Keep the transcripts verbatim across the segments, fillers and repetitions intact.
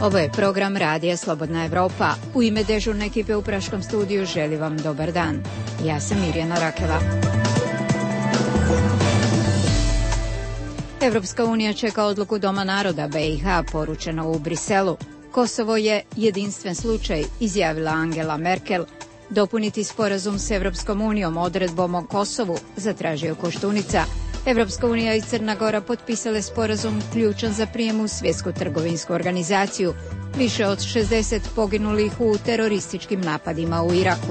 Ovo je program Radija Slobodna Evropa. U ime dežurne ekipe u Praškom studiju želim vam dobar dan. Ja sam Mirjana Rakeva. Evropska unija čeka odluku Doma naroda B i H poručeno u Briselu. Kosovo je jedinstven slučaj, izjavila Angela Merkel. Dopuniti sporazum s Evropskom unijom odredbom o Kosovu, zatražio Koštunica. Evropska unija i Crna Gora potpisale sporazum ključan za prijem u Svjetsku trgovinsku organizaciju. Više od šezdeset poginulih u terorističkim napadima u Iraku.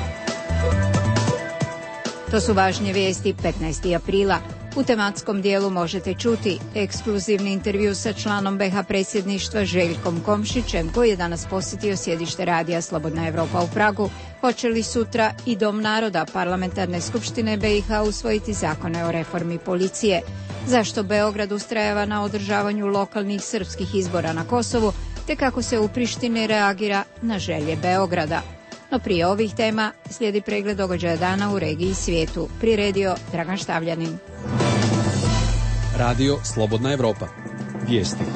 To su važnije vijesti petnaestog aprila. U tematskom dijelu možete čuti ekskluzivni intervju sa članom B H predsjedništva Željkom Komšićem, koji je danas posjetio sjedište Radija Slobodna Evropa u Pragu. Hoće li sutra i Dom naroda Parlamentarne skupštine B i H usvojiti zakone o reformi policije? Zašto Beograd ustrajava na održavanju lokalnih srpskih izbora na Kosovu, te kako se u Prištini reagira na želje Beograda? No prije ovih tema slijedi pregled događaja dana u regiji i svijetu. Priredio Dragan Štavljanin. Radio Slobodna Evropa. Vijesti.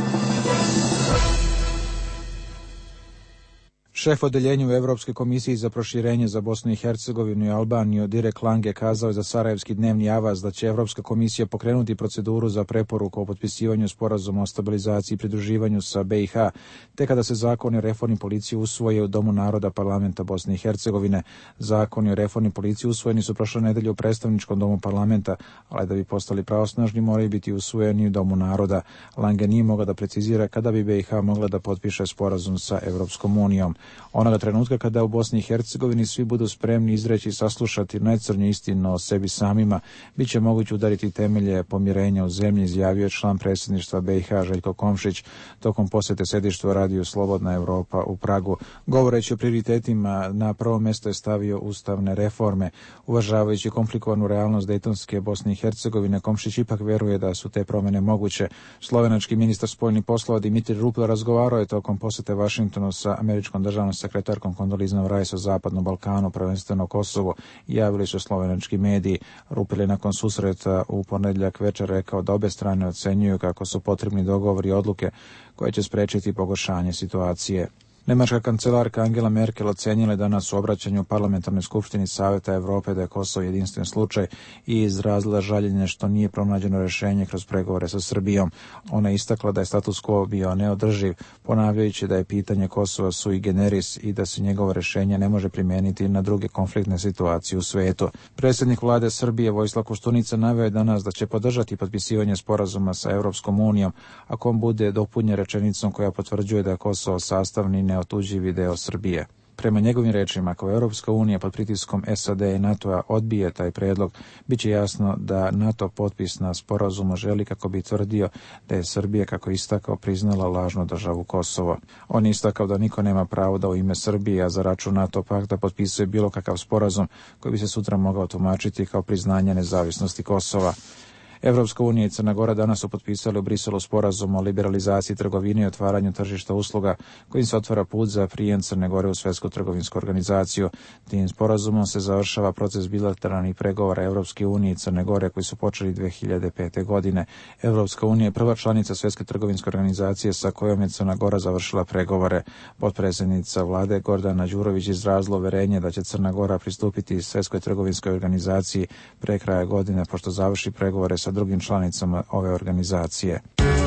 Šef odeljenja u Europskoj komisiji za proširenje za Bosnu i Hercegovinu i Albaniju Direk Lange kazao je za Sarajevski dnevni avaz da će Europska komisija pokrenuti proceduru za preporuku o potpisivanju sporazuma o stabilizaciji i pridruživanju sa B i H, te kada se zakoni o reformi policije usvoje u Domu naroda parlamenta Bosne i Hercegovine. Zakoni o reformi policije usvojeni su prošle nedelje u predstavničkom domu parlamenta, ali da bi postali pravosnažni moraju biti usvojeni u Domu naroda. Lange nije mogao da precizira kada bi B i H mogla da potpiše sporazum sa Europskom unijom. Onoga trenutka kada u Bosni i Hercegovini svi budu spremni izreći i saslušati najcrnju istinu o sebi samima, bit će moguće udariti temelje pomirenja u zemlji, izjavio je član predsjedništva B i H Željko Komšić tokom posjete sedištu Radiju Slobodna Evropa u Pragu. Govoreći o prioritetima, na prvo mjesto je stavio ustavne reforme. Uvažavajući komplikovanu realnost dejtonske Bosne i Hercegovine, Komšić ipak vjeruje da su te promjene moguće. Slovenački ministar spoljnih poslova Dimitri Rupel razgovarao je tokom posjete Vašingtonu sa američkom državnom sekretarkom Kondolizom Rice o Zapadnom Balkanu, prvenstveno Kosovo, javili su slovenački mediji. Rupel je nakon susreta u ponedjeljak večer rekao da obe strane ocenjuju kako su potrebni dogovori i odluke koje će spriječiti pogoršanje situacije. Nemačka kancelarka Angela Merkel ocenila je danas u obraćanju u Parlamentarnoj skupštini Saveta Evrope da je Kosovo jedinstven slučaj i izrazila žaljenje što nije pronađeno rješenje kroz pregovore sa Srbijom. Ona je istakla da je status quo bio neodrživ, ponavljajući da je pitanje Kosova sui generis i da se njegovo rješenje ne može primijeniti na druge konfliktne situacije u svijetu. Predsjednik vlade Srbije Vojislav Koštunica naveo je danas da će podržati potpisivanje sporazuma sa Europskom unijom ako on bude dopunjen rečenicom koja potvrđuje da je Kosovo sastavni neotuđivi deo Srbije. Prema njegovim rečima, ako Europska unija pod pritiskom S A D i NATO-a odbije taj predlog, bit će jasno da NATO potpis na sporazumu želi kako bi tvrdio da je Srbija, kako istakao, priznala lažnu državu Kosovo. On je istakao da niko nema pravo da u ime Srbije, a za račun NATO pakta potpisuje bilo kakav sporazum koji bi se sutra mogao tumačiti kao priznanje nezavisnosti Kosova. Evropska unija i Crna Gora danas su potpisali u Briselu sporazum o liberalizaciji trgovine i otvaranju tržišta usluga kojim se otvara put za prijem Crne Gore u Svjetsku trgovinsku organizaciju. Tim sporazumom se završava proces bilateralnih pregovora Evropske unije i Crne Gore koji su počeli dvije hiljade pete. godine. Evropska unija je prva članica Svjetske trgovinske organizacije sa kojom je Crna Gora završila pregovore. Potpredsjednica vlade Gordana Đurović izrazila uverenje da će Crna Gora pristupiti Svjetskoj trgovinskoj organizaciji pre kraja godine pošto završi pregovore sa drugim članicama ove organizacije.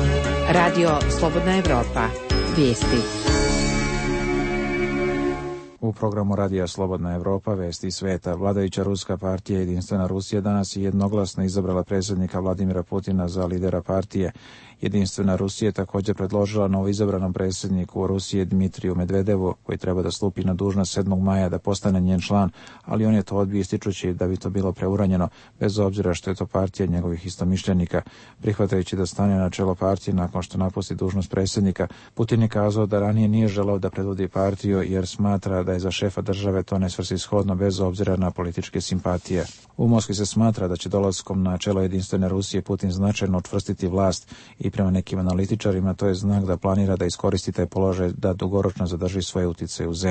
Radio Slobodna Evropa. Vijesti. U programu Radija Slobodna Evropa, vesti svijeta, vladajuća ruska partija Jedinstvena Rusija danas je jednoglasno izabrala predsjednika Vladimira Putina za lidera partije. Jedinstvena Rusija je također predložila novoizabranom predsjedniku Rusije Dmitriju Medvedevu, koji treba da stupi na dužnost sedmog maja da postane njen član, ali on je to odbio ističući da bi to bilo preuranjeno, bez obzira što je to partija njegovih istomišljenika. Prihvatajući da stane na čelo partije nakon što napusti dužnost predsjednika, Putin je kazao da ranije nije želeo da predvodi partiju jer smatra da je za šefa države to nesvrsishodno bez obzira na političke simpatije. U Moskvi se smatra da će dolaskom na čelo Jedinstvene Rusije Putin značajno učvrstiti vlast i prema nekim analitičarima to je znak da planira da iskoristi taj položaj da dugoročno zadrži svoje utjecaj u zemlji.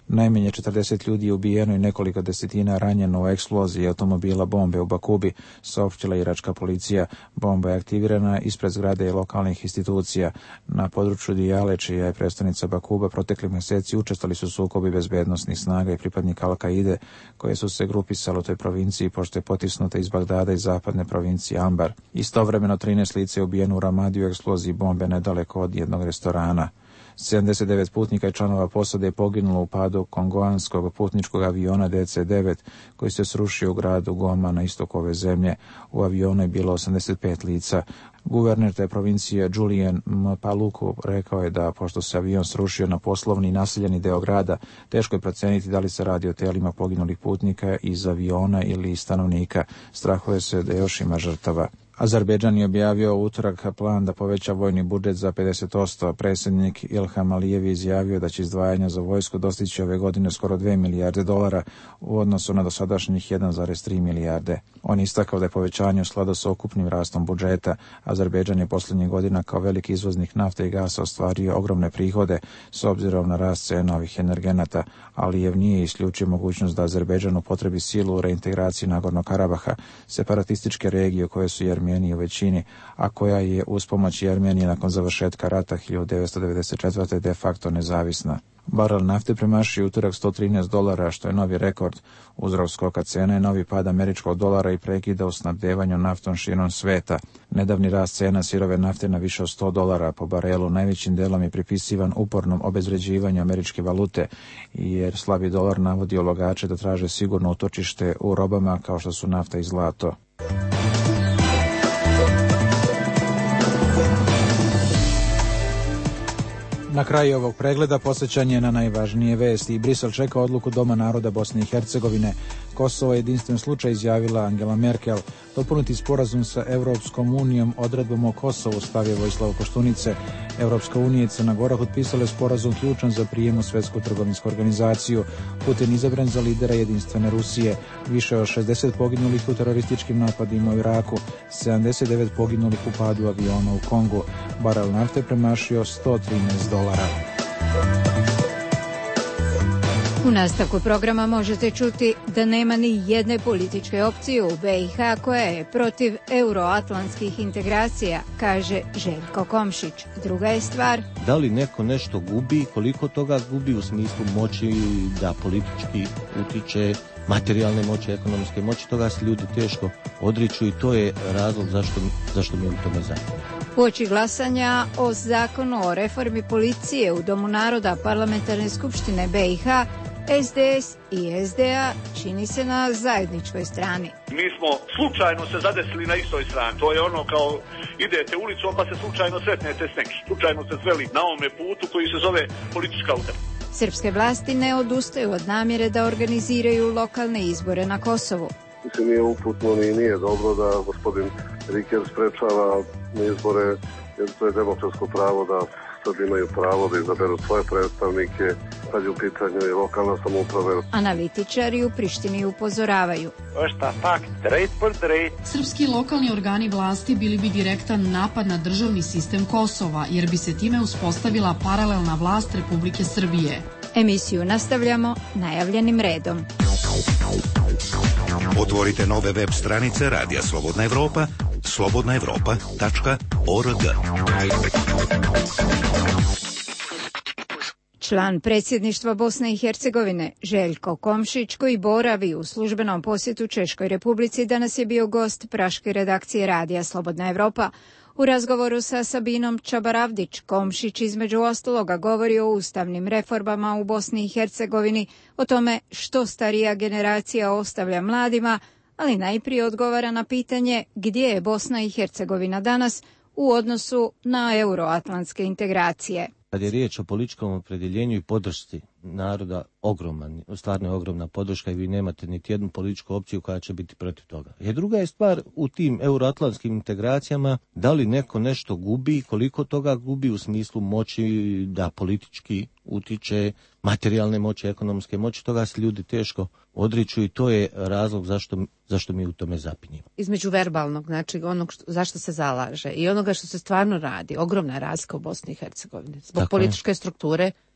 Najmanje četrdeset ljudi je ubijeno i nekoliko desetina ranjeno u eksploziji automobila bombe u Bakubi, saopštila iračka policija. Bomba je aktivirana ispred zgrade i lokalnih institucija. Na području Dijale, čija je predstavnica Bakuba, protekli mjeseci učestvovali su sukobi bezbednosnih snaga i pripadnika Al-Kaide, koje su se grupisale u toj provinciji pošto je potisnuta iz Bagdada i zapadne provincije Ambar. Istovremeno trinaest lica je ubijeno u Ramadi u eksploziji bombe nedaleko od jednog restorana. sedamdeset devet putnika i članova posade je poginulo u padu kongoanskog putničkog aviona D C devet koji se srušio u gradu Goma na istoku ove zemlje. U avionu je bilo osamdeset pet lica. Guverner te provincije Julien Mpaluku rekao je da pošto se avion srušio na poslovni i naseljeni deo grada, teško je proceniti da li se radi o telima poginulih putnika iz aviona ili stanovnika. Strahuje se da još ima žrtava. Azerbejdžan je objavio u utorak plan da poveća vojni budžet za pedeset posto. Predsjednik Ilham Alijev je izjavio da će izdvajanja za vojsku dostići ove godine skoro dve milijarde dolara u odnosu na dosadašnjih jedan zarez tri milijarde. On istakao da je povećanje u skladu sa ukupnim rastom budžeta. Azerbejdžan je posljednjih godina kao veliki izvoznik nafte i gasa ostvario ogromne prihode s obzirom na rast cena ovih energenata. Alijev nije isključio mogućnost da Azerbejdžan upotrebi silu u reintegraciji Nagornog Karabaha, separatističke regije koje su Armeniji u većini, a koja je uz pomoć Armenije nakon završetka rata hiljadu devetsto devedeset četvrte. de facto nezavisna. Barel nafte premašio utorak sto trinaest dolara, što je novi rekord. Uzrok skoka cena je novi pad američkog dolara i prekida u snabdevanju naftom širom sveta. Nedavni rast cena sirove nafte na više od sto dolara po barelu najvećim delom je pripisivan upornom obezvređivanju američke valute, jer slabi dolar navodi ulagače da traže sigurno utočište u robama kao što su nafta i zlato. Na kraju ovog pregleda posjećanje na najvažnije vesti. Brisel čeka odluku Doma naroda Bosne i Hercegovine. Kosovo je jedinstven slučaj, izjavila Angela Merkel. Dopuniti sporazum sa Europskom unijom odredbom o Kosovu, stavio Vojislav Koštunice. Europska unija i Crna Gora potpisale sporazum ključan za prijem u Svjetsku trgovinsku organizaciju. Putin izabran za lidera jedinstvene Rusije. Više od šezdeset poginulih u terorističkim napadima u Iraku. sedamdeset devet poginulih u padu aviona u Kongu. Barel nafte premašio sto trinaest dolara. U nastavku programa možete čuti da nema ni jedne političke opcije u B i H koja je protiv euroatlantskih integracija, kaže Željko Komšić. Druga je stvar, da li neko nešto gubi, koliko toga gubi u smislu moći da politički utiče, materijalne moći, ekonomske moći, toga se ljudi teško odriču i to je razlog zašto, zašto mi u tome zajedno. Uoči glasanja o zakonu o reformi policije u Domu naroda Parlamentarne skupštine B i H, S D S i S D A čini se na zajedničkoj strani. Mi smo slučajno se zadesili na istoj strani. To je ono kao idete ulicom pa se slučajno sretnete s nekim. Slučajno se zveli na ovome putu koji se zove politička utakmica. Srpske vlasti ne odustaju od namjere da organiziraju lokalne izbore na Kosovu. Mislim, nije uputno i nije dobro da gospodin Riker sprečava izbore, jer to je demokratsko pravo da Srbi imaju pravo da izaberu svoje predstavnike, kad je u pitanju i lokalna samouprava. Analitičari u Prištini upozoravaju. Srpski lokalni organi vlasti bili bi direktan napad na državni sistem Kosova, jer bi se time uspostavila paralelna vlast Republike Srbije. Emisiju nastavljamo najavljenim redom. Otvorite nove web stranice Radija Slobodna Evropa, slobodna evropa tačka org. Član predsjedništva Bosne i Hercegovine Željko Komšić, koji boravi u službenom posjetu Češkoj Republici, danas je bio gost praške redakcije Radija Slobodna Evropa. U razgovoru sa Sabinom Čabaravdić, Komšić između ostaloga govori o ustavnim reformama u Bosni i Hercegovini, o tome što starija generacija ostavlja mladima, ali najprije odgovara na pitanje gdje je Bosna i Hercegovina danas u odnosu na euroatlantske integracije. Kad je riječ o političkom opredjeljenju i podršci naroda, ogroman, stvarno je ogromna podrška i vi nemate niti jednu političku opciju koja će biti protiv toga. I druga je stvar u tim euroatlantskim integracijama, da li neko nešto gubi, koliko toga gubi u smislu moći da politički utiče, materijalne moći, ekonomske moći, toga se ljudi teško odriču i to je razlog zašto, zašto mi u tome zapinjemo. Između verbalnog, znači onog što, zašto se zalaže i onoga što se stvarno radi, ogromna razlika u Bosni i Hercegovini. Zbog Tako političke je. strukture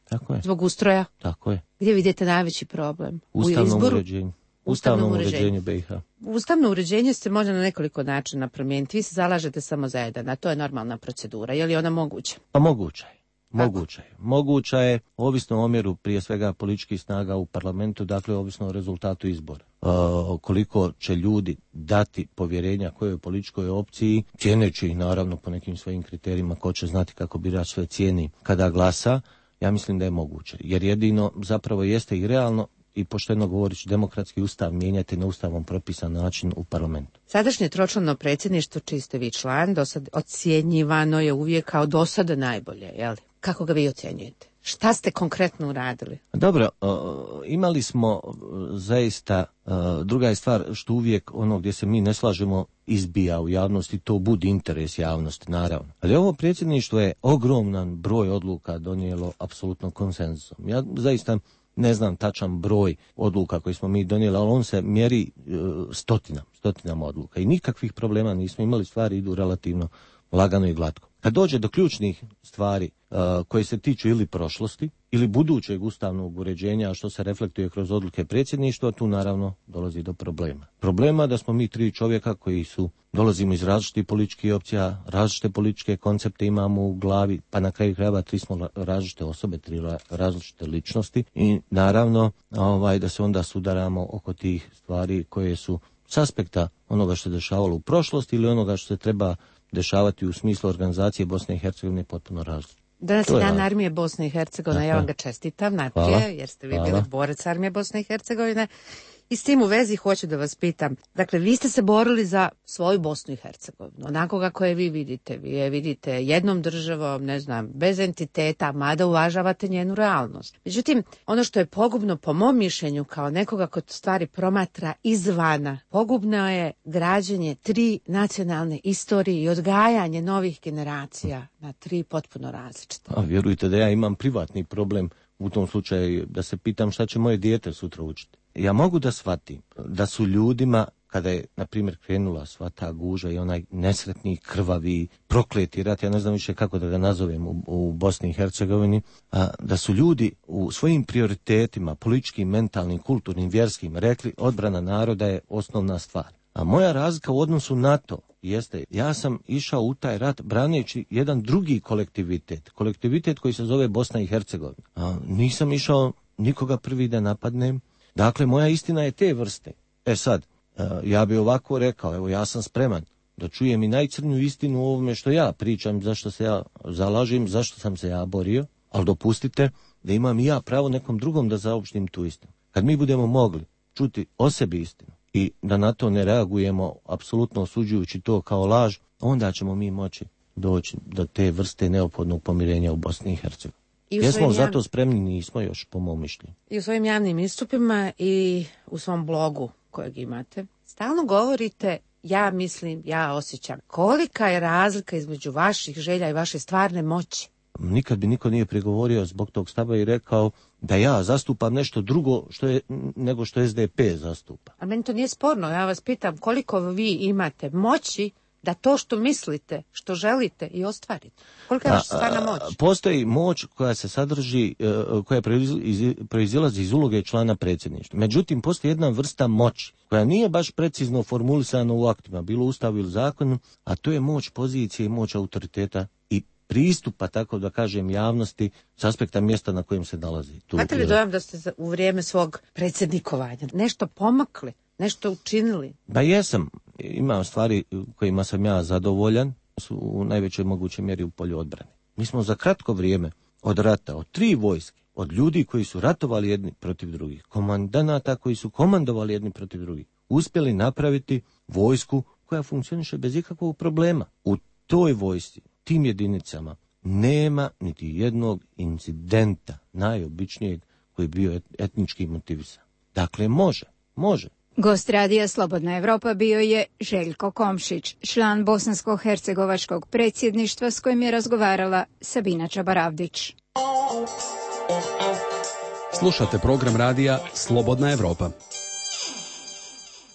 Tako je. Zbog ustroja? Tako je. Gdje vidite najveći problem? Ustavnom U izboru? uređenju. Ustavnom uređenju B i H. Ustavno uređenje se može na nekoliko načina promijeniti. Vi se zalažete samo za jedan, a to je normalna procedura. Je li ona moguća? Pa moguća je. Moguća je. Moguća je, ovisno o omjeru prije svega političkih snaga u parlamentu, dakle ovisno o rezultatu izbora. E, koliko će ljudi dati povjerenja kojoj političkoj opciji, cijeneći ih naravno po nekim svojim kriterijima, ko će znati kako birač sve cijeni kada glasa, ja mislim da je moguće. Jer jedino zapravo jeste i realno i pošteno govorići demokratski ustav mijenjati na ustavom propisan način u parlamentu. Sadašnje tročlano predsjedništvo, čiji ste vi član, dosad ocjenjivano je uvijek kao dosada najbolje, jel? Kako ga vi ocjenjujete? Šta ste konkretno uradili? Dobro, uh, imali smo uh, zaista, uh, druga je stvar što uvijek ono gdje se mi ne slažemo izbija u javnosti, to budi interes javnosti, naravno. Ali ovo predsjedništvo je ogroman broj odluka donijelo apsolutno konsenzusom. Ja zaista ne znam tačan broj odluka koje smo mi donijeli, ali on se mjeri uh, stotinama, stotinama odluka i nikakvih problema nismo imali, stvari idu relativno lagano i glatko. Kad dođe do ključnih stvari uh, koje se tiču ili prošlosti ili budućeg ustavnog uređenja, što se reflektuje kroz odluke predsjedništva, tu naravno dolazi do problema. Problema da smo mi tri čovjeka koji su, dolazimo iz različitih političkih opcija, različite političke koncepte imamo u glavi, pa na kraju krajeva tri smo različite osobe, tri različite ličnosti i naravno ovaj, da se onda sudaramo oko tih stvari koje su s aspekta onoga što se dešavalo u prošlosti ili onoga što se treba dešavati u smislu organizacije Bosne i Hercegovine potpuno različito. Danas je dan Armije Bosne i Hercegovine, ja vam ga čestitam najprije, jer ste vi Hvala. bili borac Armije Bosne i Hercegovine. I s tim u vezi hoću da vas pitam, dakle vi ste se borili za svoju Bosnu i Hercegovinu, onako kako je vi vidite, vi je vidite jednom državom, ne znam, bez entiteta, mada uvažavate njenu realnost. Međutim, ono što je pogubno po mom mišljenju kao nekoga ko stvari promatra izvana, pogubno je građenje tri nacionalne istorije i odgajanje novih generacija na tri potpuno različite. A vjerujte da ja imam privatni problem u tom slučaju, da se pitam šta će moje dijete sutra učiti. Ja mogu da shvatim da su ljudima, kada je, na primjer, krenula sva ta guža i onaj nesretni, krvavi, prokleti rat, ja ne znam više kako da ga nazovem u, u Bosni i Hercegovini, a, da su ljudi u svojim prioritetima, političkim, mentalnim, kulturnim, vjerskim, rekli odbrana naroda je osnovna stvar. A moja razlika u odnosu na to jeste, ja sam išao u taj rat braneći jedan drugi kolektivitet, kolektivitet koji se zove Bosna i Hercegovina. A nisam išao nikoga prvi da napadnem. Dakle, moja istina je te vrste. E sad, ja bi ovako rekao, evo ja sam spreman da čujem i najcrnju istinu o ovome što ja pričam, zašto se ja zalažem, zašto sam se ja borio, ali dopustite da imam i ja pravo nekom drugom da zaopštim tu istinu. Kad mi budemo mogli čuti o sebi istinu i da na to ne reagujemo apsolutno osuđujući to kao laž, onda ćemo mi moći doći do te vrste neophodnog pomirenja u Bosni i Hercegovini. Jesmo za to spremni, nismo još, po mom mišljenju. I u svojim javnim istupima i u svom blogu kojeg imate, stalno govorite ja mislim, ja osjećam. Kolika je razlika između vaših želja i vaše stvarne moći? Nikad bi niko nije prigovorio zbog tog stava i rekao da ja zastupam nešto drugo što je, nego što es de pe zastupa. A meni to nije sporno, ja vas pitam koliko vi imate moći da to što mislite, što želite i ostvarite. Kolika je vaša stvarna moć? Postoji moć koja se sadrži, koja proizilazi iz uloge člana predsjedništva. Međutim, postoji jedna vrsta moći koja nije baš precizno formulisana u aktima, bilo u ustavu ili zakonu, a to je moć pozicije i moć autoriteta i pristupa, tako da kažem, javnosti s aspekta mjesta na kojem se nalazi. Imate li dojam da ste u vrijeme svog predsjednikovanja nešto pomakli, nešto učinili? Ba jesam. Imam stvari kojima sam ja zadovoljan, su u najvećoj mogućoj mjeri u polju odbrane. Mi smo za kratko vrijeme od rata, od tri vojske, od ljudi koji su ratovali jedni protiv drugih, komandanata koji su komandovali jedni protiv drugih, uspjeli napraviti vojsku koja funkcioniše bez ikakvog problema. U toj vojsci, tim jedinicama, nema niti jednog incidenta najobičnijeg koji je bio etnički motivisan. Dakle, može, može. Gost radija Slobodna Evropa bio je Željko Komšić, član bosansko-hercegovačkog predsjedništva s kojim je razgovarala Sabina Čabaravdić. Slušate program radija Slobodna Evropa.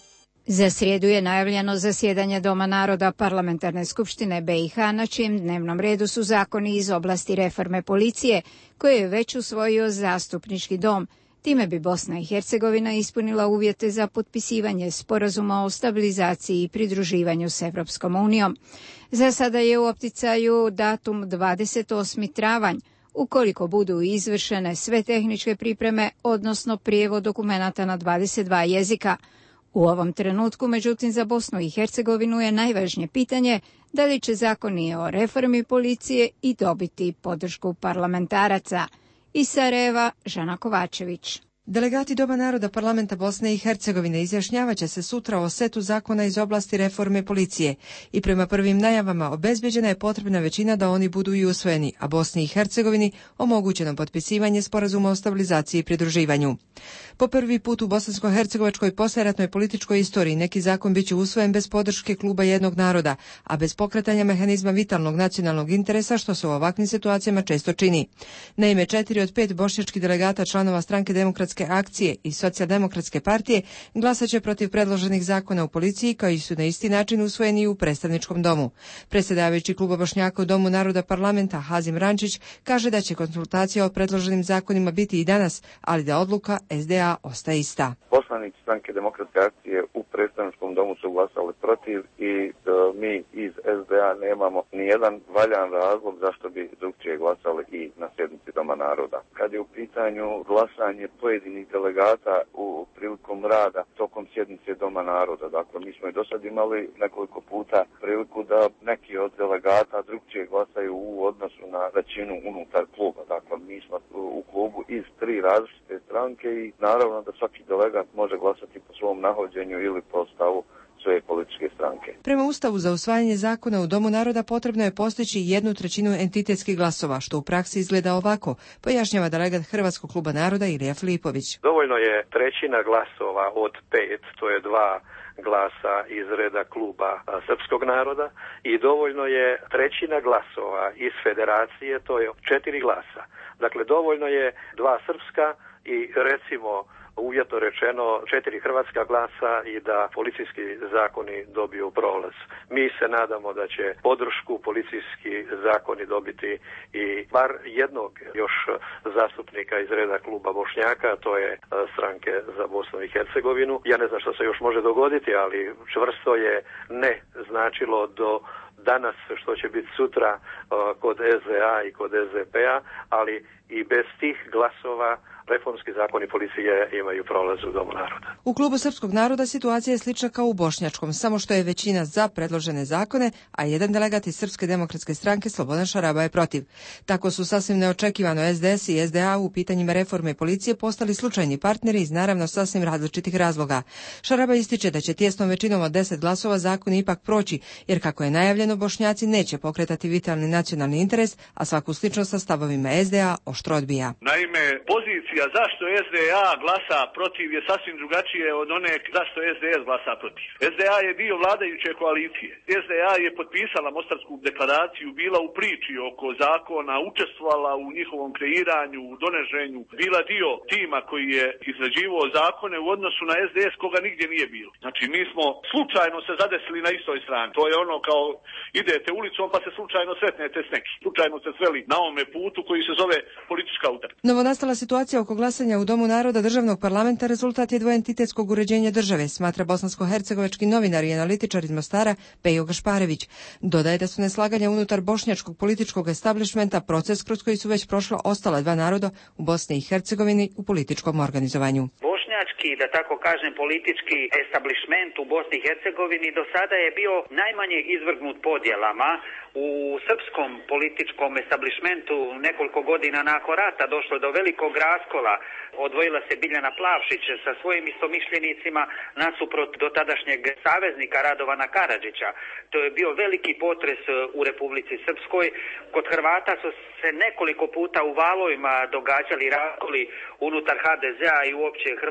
Za srijedu je najavljeno zasjedanje Doma naroda Parlamentarne skupštine B i H, na čijem dnevnom redu su zakoni iz oblasti reforme policije, koje je već usvojio zastupnički dom. Time bi Bosna i Hercegovina ispunila uvjete za potpisivanje sporazuma o stabilizaciji i pridruživanju s Evropskom unijom. Za sada je u opticaju datum dvadeset osmi travanj, ukoliko budu izvršene sve tehničke pripreme, odnosno prijevod dokumenata na dvadeset dva jezika. U ovom trenutku, međutim, za Bosnu i Hercegovinu je najvažnije pitanje da li će zakoni o reformi policije i dobiti podršku parlamentaraca. Iz Sarajeva, Žana Kovačević. Delegati Doma naroda Parlamenta Bosne i Hercegovine izjašnjavaće se sutra o setu zakona iz oblasti reforme policije i prema prvim najavama obezbeđena je potrebna većina da oni budu i usvojeni, a Bosni i Hercegovini omogućeno potpisivanje sporazuma o stabilizaciji i pridruživanju. Po prvi put u bosansko-hercegovačkoj poslijeratnoj političkoj istoriji neki zakon biće usvojen bez podrške kluba jednog naroda, a bez pokretanja mehanizma vitalnog nacionalnog interesa, što se u ovakvim situacijama često čini. Naime, četiri od pet bošnjačkih delegata članova stranke Demokratske akcije i Socijaldemokratske partije glasat će protiv predloženih zakona u policiji, kao i su na isti način usvojeni u predstavničkom domu. Predsjedavajući kluba Bošnjaka u Domu naroda Parlamenta Hazim Rančić kaže da će konsultacija o predloženim zakonima biti i danas, ali da odluka S D A ostaje ista. Poslanici stranke Demokratske akcije u predstavničkom domu su glasali protiv i da mi iz S D A nemamo ni jedan valjan razlog zašto bi drugčije glasali i na sjednici Doma naroda. Kad je u pitanju glasanje pojedinih delegata u prilikom rada tokom sjednice Doma naroda, dakle mi smo i do sad imali nekoliko puta priliku da neki od delegata drugčije glasaju u odnosu na većinu unutar kluba. Dakle, mi smo u klubu iz tri različite stranke i naravno da svaki delegat može glasati po svom nahođenju ili po stavu svoje političke stranke. Prema Ustavu za usvajanje zakona u Domu naroda potrebno je postići jednu trećinu entitetskih glasova, što u praksi izgleda ovako, pojašnjava delegat Hrvatskog kluba naroda Ilija Filipović. Dovoljno je trećina glasova od pet, to je dva glasa iz reda kluba Srpskog naroda, i dovoljno je trećina glasova iz federacije, to je četiri glasa. Dakle, dovoljno je dva srpska i recimo uvjetno rečeno četiri hrvatska glasa i da policijski zakoni dobiju prolaz. Mi se nadamo da će podršku policijski zakoni dobiti i bar jednog još zastupnika iz reda kluba Bošnjaka, to je stranke za Bosnu i Hercegovinu. Ja ne znam što se još može dogoditi, ali čvrsto je ne značilo do danas što će biti sutra kod S D A i kod S D P-a, ali i bez tih glasova reformski zakoni policije imaju prolaz u Domu naroda. U klubu Srpskog naroda situacija je slična kao u bošnjačkom, samo što je većina za predložene zakone, a jedan delegat iz Srpske demokratske stranke Slobodan Šaraba je protiv. Tako su sasvim neočekivano S D S i S D A u pitanjima reforme policije postali slučajni partneri iz naravno sasvim različitih razloga. Šaraba ističe da će tijesnom većinom od deset glasova zakon ipak proći, jer kako je najavljeno, Bošnjaci neće pokretati vitalni nacionalni interes, a svaku sličnost sa stavovima S D A oštro odbija. Naime, pozicija zašto S D A glasa protiv je sasvim drugačije od one zašto S D S glasa protiv. S D A je dio vladajuće koalicije. S D A je potpisala Mostarsku deklaraciju, bila u priči oko zakona, učestvovala u njihovom kreiranju, u donošenju, bila dio tima koji je izrađivao zakone u odnosu na S D S koga nigdje nije bilo. Znači, mi smo slučajno se zadesili na istoj strani. To je ono kao idete ulicom pa se slučajno sretnete s nekim. Slučajno se sveli na ovome putu koji se zove politička utrka. Novonastala situacija oko glasanja u Domu naroda državnog parlamenta rezultat je dvoentitetskog uređenja države, smatra bosansko-hercegovački novinar i analitičar iz Mostara Pejo Gašparević. Dodaje da su neslaganja unutar bošnjačkog političkog establishmenta proces kroz koji su već prošla ostala dva naroda u Bosni i Hercegovini u političkom organizovanju. Bošnjački, da tako kažem, politički establishment u Bosni i Hercegovini do sada je bio najmanje izvrgnut podjelama. U srpskom političkom establishmentu nekoliko godina nakon rata došlo do velikog raskola. Odvojila se Biljana Plavšić sa svojim istomišljenicima nasuprot dotadašnjeg saveznika Radovana Karadžića. To je bio veliki potres u Republici Srpskoj. Kod Hrvata su se nekoliko puta u valovima događali raskoli unutar H D Z-a i uopće hrvatskih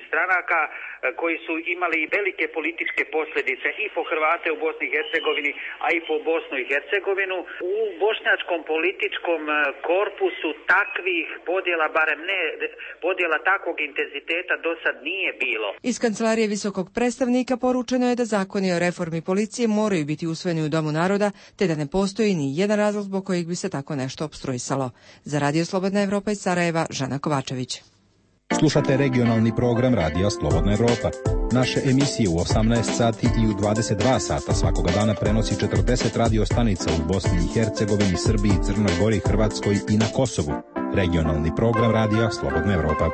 stranaka koji su imali velike političke posljedice i po Hrvate u Bosni i Hercegovini, a i po Bosnu i Hercegovinu. U bošnjačkom političkom korpusu takvih podjela, barem ne podjela takvog intenziteta, do sad nije bilo. Iz Kancelarije visokog predstavnika poručeno je da zakoni o reformi policije moraju biti usvojeni u Domu naroda, te da ne postoji ni jedan razlog zbog kojeg bi se tako nešto opstruisalo. Za Radio Slobodna Evropa iz Sarajeva, Žana Kovačević. Slušate regionalni program Radija Slobodna Evropa. Naše emisije u osamnaest sati i u dvadeset dva sata svakoga dana prenosi četrdeset radio stanica u Bosni i Hercegovini, Srbiji, Crnoj Gori, Hrvatskoj i na Kosovu. Regionalni program Radija Slobodna Evropa.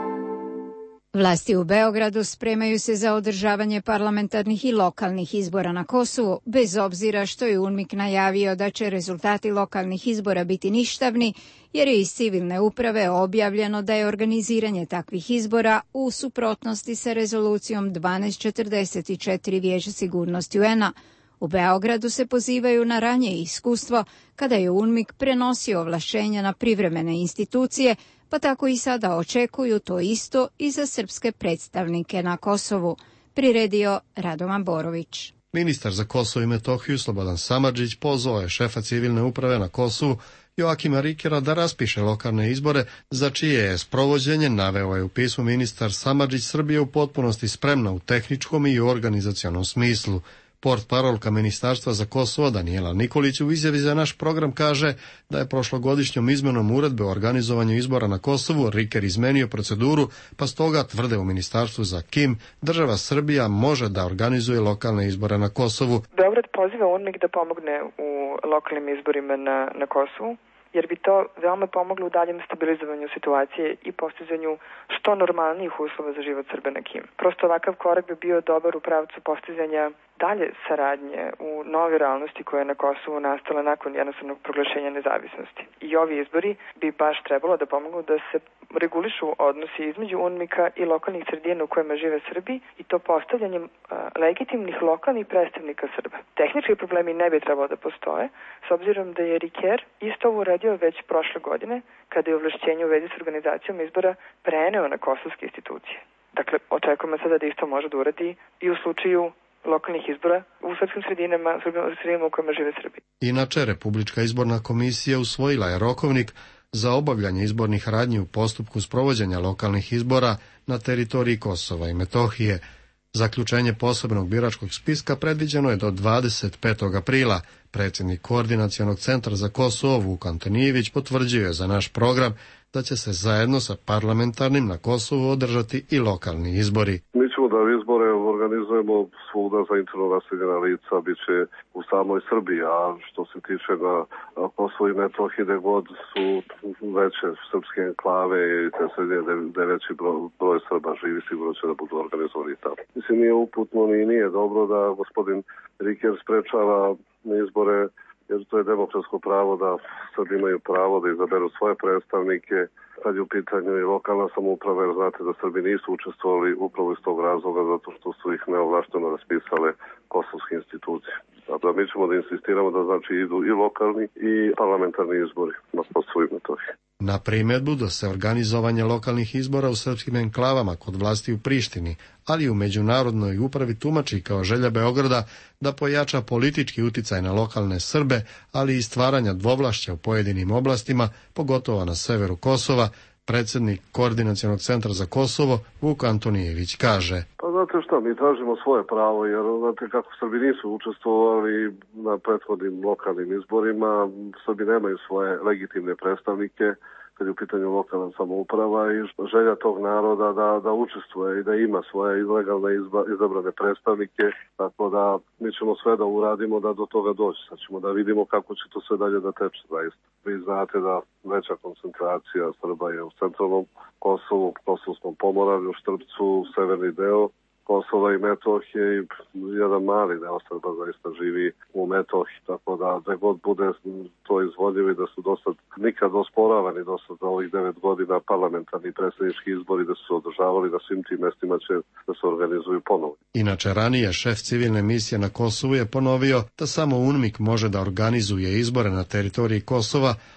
Vlasti u Beogradu spremaju se za održavanje parlamentarnih i lokalnih izbora na Kosovu, bez obzira što je UNMIK najavio da će rezultati lokalnih izbora biti ništavni, jer je iz civilne uprave objavljeno da je organiziranje takvih izbora u suprotnosti sa rezolucijom dvanaest četrdeset četiri Vijeća sigurnosti U N-a. U Beogradu se pozivaju na ranije iskustvo kada je UNMIK prenosio ovlašćenja na privremene institucije, pa tako i sada očekuju to isto i za srpske predstavnike na Kosovu, priredio Radovan Borović. Ministar za Kosovo i Metohiju Slobodan Samardžić pozvao je šefa civilne uprave na Kosovu Joakima Rikera da raspiše lokalne izbore, za čije je sprovođenje, naveo je u pismu ministar Samardžić, Srbija u potpunosti spremna u tehničkom i organizacionom smislu. Portparolka Ministarstva za Kosovo Danijela Nikolić u izjavi za naš program kaže da je prošlogodišnjom izmenom uredbe o organizovanju izbora na Kosovu Riker izmenio proceduru, pa stoga tvrde u Ministarstvu za K I M država Srbija može da organizuje lokalne izbore na Kosovu. Beograd poziva UNMIK da pomogne u lokalnim izborima na, na Kosovu, jer bi to veoma pomoglo u daljem stabilizovanju situacije i postizanju što normalnijih uslova za život Srba na K I M. Prosto ovakav korak bi bio dobar u pravcu postizanja dalje saradnje u nove realnosti koja je na Kosovu nastala nakon jednostavnog proglašenja nezavisnosti. I ovi izbori bi baš trebalo da pomognu da se regulišu odnosi između UNMIK-a i lokalnih sredina u kojima žive Srbi, i to postavljanjem a, legitimnih lokalnih predstavnika Srba. Tehnički problemi ne bi trebalo da postoje, s obzirom da je Riker isto ovo uradio već prošle godine, kada je ovlašćenje u vezi s organizacijom izbora preneo na kosovske institucije. Dakle, očekujemo sada da isto može da uradi i u slučaju lokalnih izbora u srpskim sredinama, sredinama u kojima žive Srbi. Inače, Republička izborna komisija usvojila je rokovnik za obavljanje izbornih radnji u postupku sprovođenja lokalnih izbora na teritoriji Kosova i Metohije. Zaključenje posebnog biračkog spiska predviđeno je do dvadeset petog aprila. Predsjednik Koordinacionog centra za Kosovo Vuk Antonijević potvrđuje za naš program da će se zajedno sa parlamentarnim na Kosovu održati i lokalni izbori. Mi ćemo da izbore organizujemo svuda za interno raseljena lica, bit će u samoj Srbiji, a što se tiče na Kosovo i Metohiji, gde god su veće srpske enklave i te sredine gde veći broj, broj Srba živi, sigurno će da budu organizovani tamo. Mislim, nije uputno ni nije dobro da gospodin Riker sprečava izbore, jer to je demokratsko pravo da sad imaju pravo da izaberu svoje predstavnike. Kad je u pitanju i lokalna samouprava, jer znate da Srbi nisu učestvovali upravo iz tog razloga, zato što su ih neovlašteno raspisale kosovske institucije. Dakle, mi ćemo da insistiramo da znači idu i lokalni i parlamentarni izbori na Kosovu i Metohiji. Na primjedbu da se organizovanje lokalnih izbora u srpskim enklavama kod vlasti u Prištini, ali i u međunarodnoj upravi tumači kao želja Beograda da pojača politički uticaj na lokalne Srbe, ali i stvaranja dvovlašća u pojedinim oblastima, pogotovo na severu Kosova, predsjednik Koordinacionog centra za Kosovo Vuk Antonijević kaže. Pa znate šta, mi tražimo svoje pravo, jer znate kako Srbi nisu učestvovali na prethodnim lokalnim izborima, Srbi nemaju svoje legitimne predstavnike kad je u pitanju lokalna samouprava, i želja tog naroda da, da učestvuje i da ima svoje ilegalne izba, izabrane predstavnike, tako da mi ćemo sve da uradimo da do toga doći. Sad ćemo da vidimo kako će to sve dalje da teče zaista. Vi znate da veća koncentracija Srba je u centralnom Kosovu, Kosovskom Pomoravlju, Štrpcu, severni deo Kosova i Metohije, i jedan mali deo Srba zaista živi u Metohiji, tako da da god bude to izvodljivo i da su dosad nikad osporavani dosad za ovih devet godina parlamentarni predsjednički izbori da su se održavali, da svim tim mestima će da se organizuju ponovo. Inače, ranije šef civilne misije na Kosovu je ponovio da samo UNMIK može da organizuje izbore na teritoriji Kosova,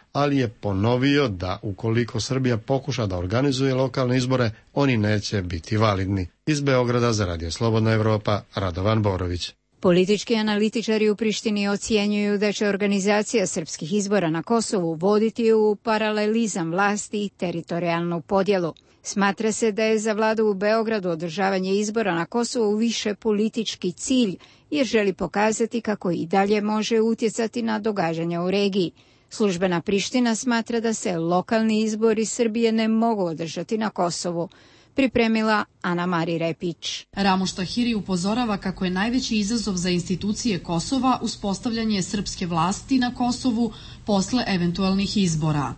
ali je ponovio da ukoliko Srbija pokuša da organizuje lokalne izbore, oni neće biti validni. Iz Beograda za Radio Slobodna Evropa, Radovan Borović. Politički analitičari u Prištini ocjenjuju da će organizacija srpskih izbora na Kosovu voditi u paralelizam vlasti i teritorijalnu podjelu. Smatra se da je za vladu u Beogradu održavanje izbora na Kosovu više politički cilj, jer želi pokazati kako i dalje može utjecati na događanja u regiji. Službena Priština smatra da se lokalni izbori Srbije ne mogu održati na Kosovu. Pripremila Ana Mari Repić. Ramuš Tahiri upozorava kako je najveći izazov za institucije Kosova uspostavljanje srpske vlasti na Kosovu posle eventualnih izbora.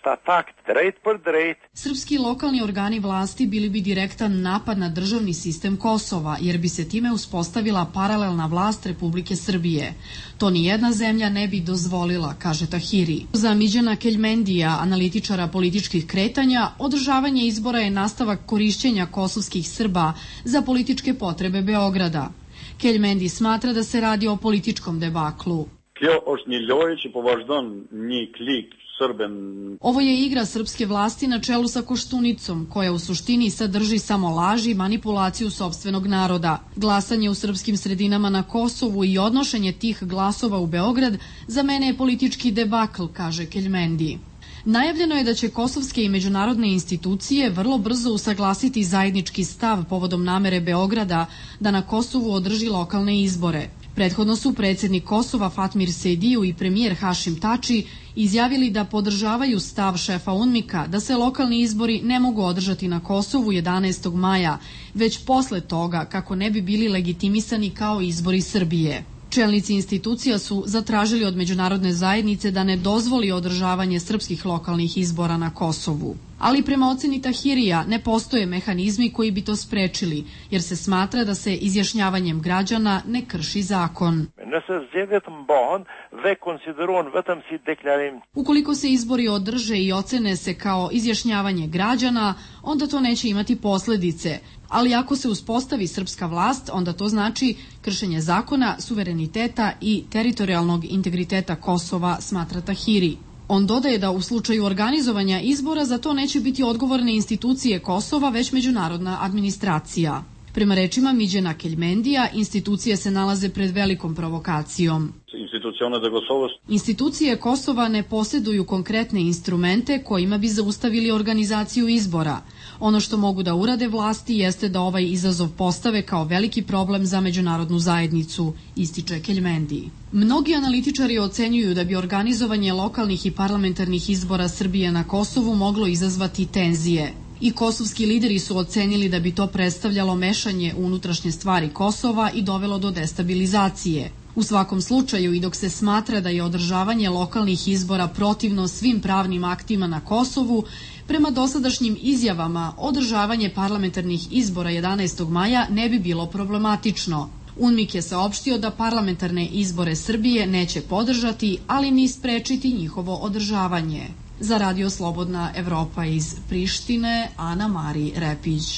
Srpski lokalni organi vlasti bili bi direktan napad na državni sistem Kosova, jer bi se time uspostavila paralelna vlast Republike Srbije. To ni jedna zemlja ne bi dozvolila, kaže Tahiri. Za Miđana Keljmendija, analitičara političkih kretanja, održavanje izbora je nastavak korišćenja kosovskih Srba za političke potrebe Beograda. Keljmendi smatra da se radi o političkom debaklu. Ovo je igra srpske vlasti na čelu sa Koštunicom, koja u suštini sadrži samo laži i manipulaciju sopstvenog naroda. Glasanje u srpskim sredinama na Kosovu i odnošenje tih glasova u Beograd za mene je politički debakl, kaže Keljmendi. Najavljeno je da će kosovske i međunarodne institucije vrlo brzo usaglasiti zajednički stav povodom namere Beograda da na Kosovu održi lokalne izbore. Prethodno su predsjednik Kosova Fatmir Sejdiju i premijer Hašim Tači izjavili da podržavaju stav šefa UNMIK-a da se lokalni izbori ne mogu održati na Kosovu jedanaestog maja, već posle toga kako ne bi bili legitimisani kao izbori Srbije. Čelnici institucija su zatražili od međunarodne zajednice da ne dozvoli održavanje srpskih lokalnih izbora na Kosovu. Ali prema oceni Tahirija ne postoje mehanizmi koji bi to sprečili, jer se smatra da se izjašnjavanjem građana ne krši zakon. Ukoliko se izbori održe i ocene se kao izjašnjavanje građana, onda to neće imati posljedice. Ali ako se uspostavi srpska vlast, onda to znači kršenje zakona, suvereniteta i teritorijalnog integriteta Kosova, smatra Tahiri. On dodaje da u slučaju organizovanja izbora za to neće biti odgovorne institucije Kosova, već međunarodna administracija. Prema rečima Miđana Keljmendija, institucije se nalaze pred velikom provokacijom. Institucije Kosova ne posjeduju konkretne instrumente kojima bi zaustavili organizaciju izbora. Ono što mogu da urade vlasti jeste da ovaj izazov postave kao veliki problem za međunarodnu zajednicu, ističe Keljmendi. Mnogi analitičari ocenjuju da bi organizovanje lokalnih i parlamentarnih izbora Srbije na Kosovu moglo izazvati tenzije. I kosovski lideri su ocenili da bi to predstavljalo mešanje u unutrašnje stvari Kosova i dovelo do destabilizacije. U svakom slučaju, i dok se smatra da je održavanje lokalnih izbora protivno svim pravnim aktima na Kosovu, prema dosadašnjim izjavama održavanje parlamentarnih izbora jedanaestog maja ne bi bilo problematično. UNMIK je saopštio da parlamentarne izbore Srbije neće podržati, ali ni sprečiti njihovo održavanje. Za Radio Slobodna Evropa iz Prištine, Ana Mari Repić.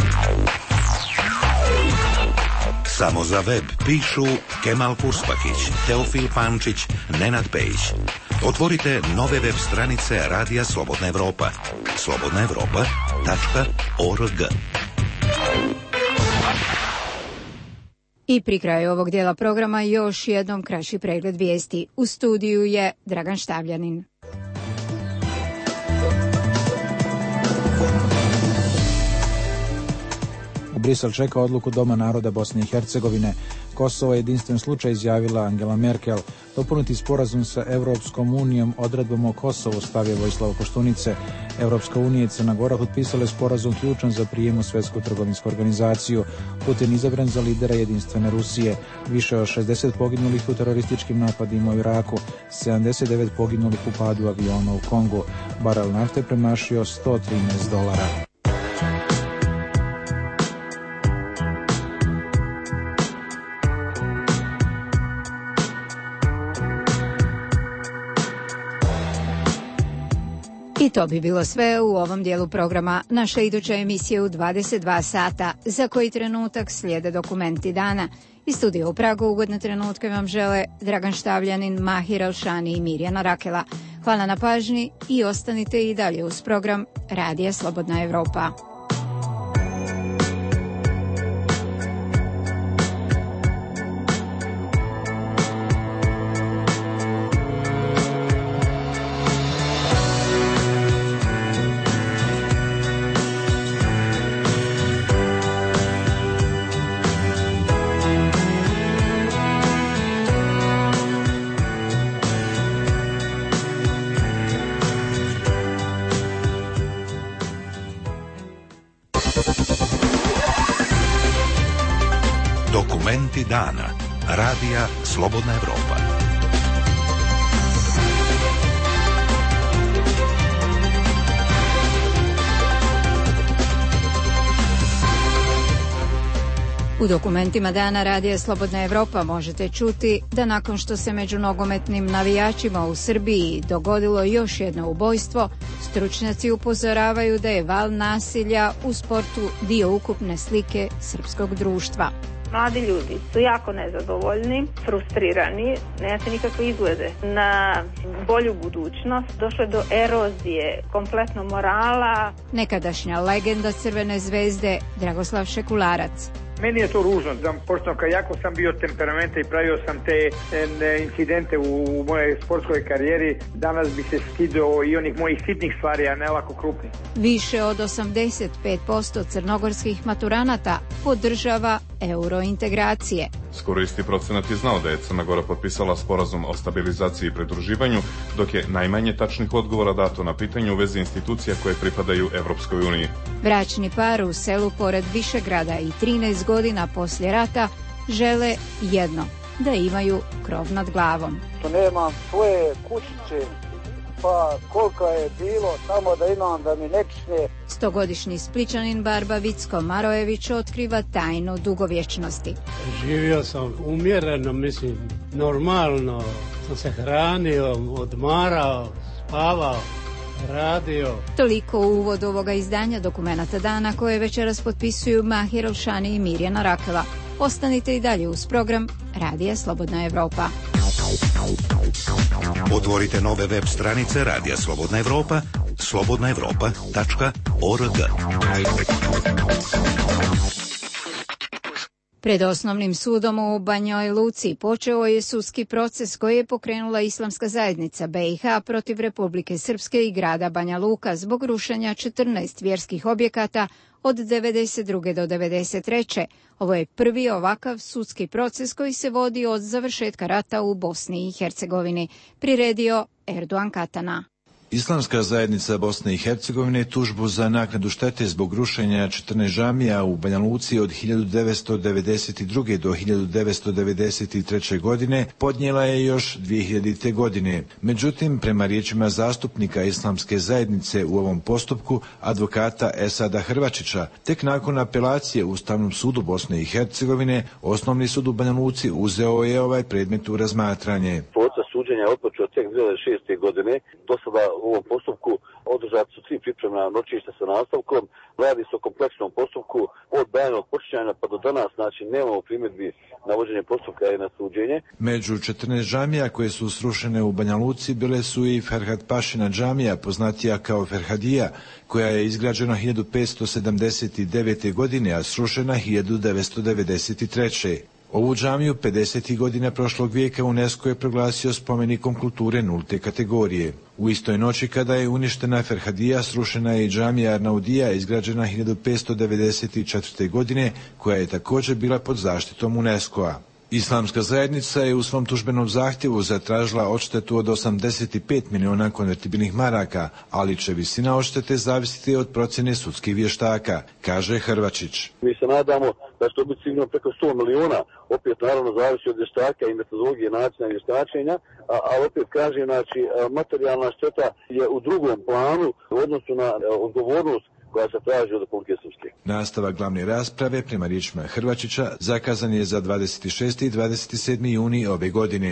Samo za web pišu Kemal Kurspakić, Teofil Pančić, Nenad Pejić. Otvorite nove web stranice Radija Slobodna Evropa. slobodna evropa tačka org. I pri kraju ovog dijela programa još jednom kraći pregled vijesti. U studiju je Dragan Štavljanin. Brisel čeka odluku Doma naroda Bosne i Hercegovine. Kosovo je jedinstven slučaj, izjavila Angela Merkel. Dopuniti sporazum sa Evropskom unijom odredbom o Kosovu, stavio Vojislav Koštunice. Evropska unija i Crna Gora potpisale sporazum ključan za prijem u Svjetsku trgovinsku organizaciju. Putin izabran za lidera jedinstvene Rusije. Više od šezdeset poginulih u terorističkim napadima u Iraku, sedamdeset devet poginulih u padu aviona u Kongu. Barel nafte premašio sto trinaest dolara. I to bi bilo sve u ovom dijelu programa. Naša iduća emisija u dvadeset dva sata, za koji trenutak slijede dokumenti dana. Iz studija u Pragu ugodne trenutke vam žele Dragan Štavljanin, Mahir Alšani i Mirjana Rakela. Hvala na pažnji i ostanite i dalje uz program Radija Slobodna Evropa. Dokumenti dana. Radija Slobodna Evropa. U dokumentima dana Radija Slobodna Evropa možete čuti da nakon što se među nogometnim navijačima u Srbiji dogodilo još jedno ubojstvo, stručnjaci upozoravaju da je val nasilja u sportu dio ukupne slike srpskog društva. Mladi ljudi su jako nezadovoljni, frustrirani, nemate nikakve izglede na bolju budućnost. Došlo je do erozije kompletno morala. Nekadašnja legenda Crvene zvezde Dragoslav Šekularac. Meni je to ružno, pošto jako sam bio temperamenta i pravio sam te ne, incidente u, u mojoj sportskoj karijeri, danas bi se skido i onih mojih sitnih stvari, a ne ovako krupnih. Više od osamdeset pet posto crnogorskih maturanata podržava eurointegracije. Skoro isti procenat je znao da je Crna Gora potpisala sporazum o stabilizaciji i pridruživanju, dok je najmanje tačnih odgovora dato na pitanje u vezi institucija koje pripadaju Evropskoj uniji. Bračni par u selu pored Višegrada i trinaest godina poslije rata žele jedno, da imaju krov nad glavom. To nemam svoje kućice, pa koliko je bilo, samo da imam da mi ne kišne. Stogodišnji Spličanin Barba Vicko Marojević otkriva tajnu dugovječnosti. Živio sam umjereno, mislim, normalno, sam se hranio, odmarao, spavao, radio. Toliko u uvodu ovoga izdanja Dokumenata dana koje večeras potpisuju Mahir Alšani i Mirjana Rakela. Ostanite i dalje uz program Radija Slobodna Evropa. Otvorite nove web stranice Radija Slobodna Evropa, slobodna evropa tačka org. Pred osnovnim sudom u Banjoj Luci počeo je sudski proces koji je pokrenula Islamska zajednica B i H protiv Republike Srpske i grada Banja Luka zbog rušenja četrnaest vjerskih objekata od devedeset druge do devedeset treće Ovo je prvi ovakav sudski proces koji se vodi od završetka rata u Bosni i Hercegovini, priredio Erdogan Katana. Islamska zajednica Bosne i Hercegovine tužbu za naknadu štete zbog rušenja četrnaest džamija u Banja Luci od hiljadu devetsto devedeset druge do hiljadu devetsto devedeset treće godine podnijela je još dvije hiljadite. godine. Međutim, prema riječima zastupnika Islamske zajednice u ovom postupku, advokata Esada Hrvačića, tek nakon apelacije u Ustavnom sudu Bosne i Hercegovine, Osnovni sud u Banja Luci uzeo je ovaj predmet u razmatranje. Proces suđenja je otpočeo tek dvije hiljade šeste. godine. Do sada u ovom postupku održati su tri pripremna ročišta sa nastavkom. Radi se o kompleksnom postupku od danog počinjanja pa do danas, znači nemamo primjedbi na vođenje postupka i na suđenje. Među četrnaest džamija koje su srušene u Banja Luci bile su i Ferhat Pašina džamija, poznatija kao Ferhadija, koja je izgrađena hiljadu petsto sedamdeset devete. godine, a srušena hiljadu devetsto devedeset treće. Ovu džamiju pedesetih godina prošlog vijeka UNESCO je proglasio spomenikom kulture nulte kategorije. U istoj noći kada je uništena Ferhadija, srušena je i džamija Arnaudija, izgrađena hiljadu petsto devedeset četvrte. godine, koja je također bila pod zaštitom UNESCO-a. Islamska zajednica je u svom tužbenom zahtjevu zatražila odštetu od osamdeset pet miliona konvertibilnih maraka, ali će visina odštete zavisiti od procjene sudskih vještaka, kaže Hrvačić. Mi se nadamo da će to biti sigurno preko sto miliona, opet naravno zavisi od vještaka i metodologije načina vještačenja, a, a opet kaže, znači, materijalna šteta je u drugom planu u odnosu na odgovornost koja se traži od Republike Srpske. Nastavak glavne rasprave, prema riječima Hrvačića, zakazan je za dvadeset šesti i dvadeset sedmi juni ove godine.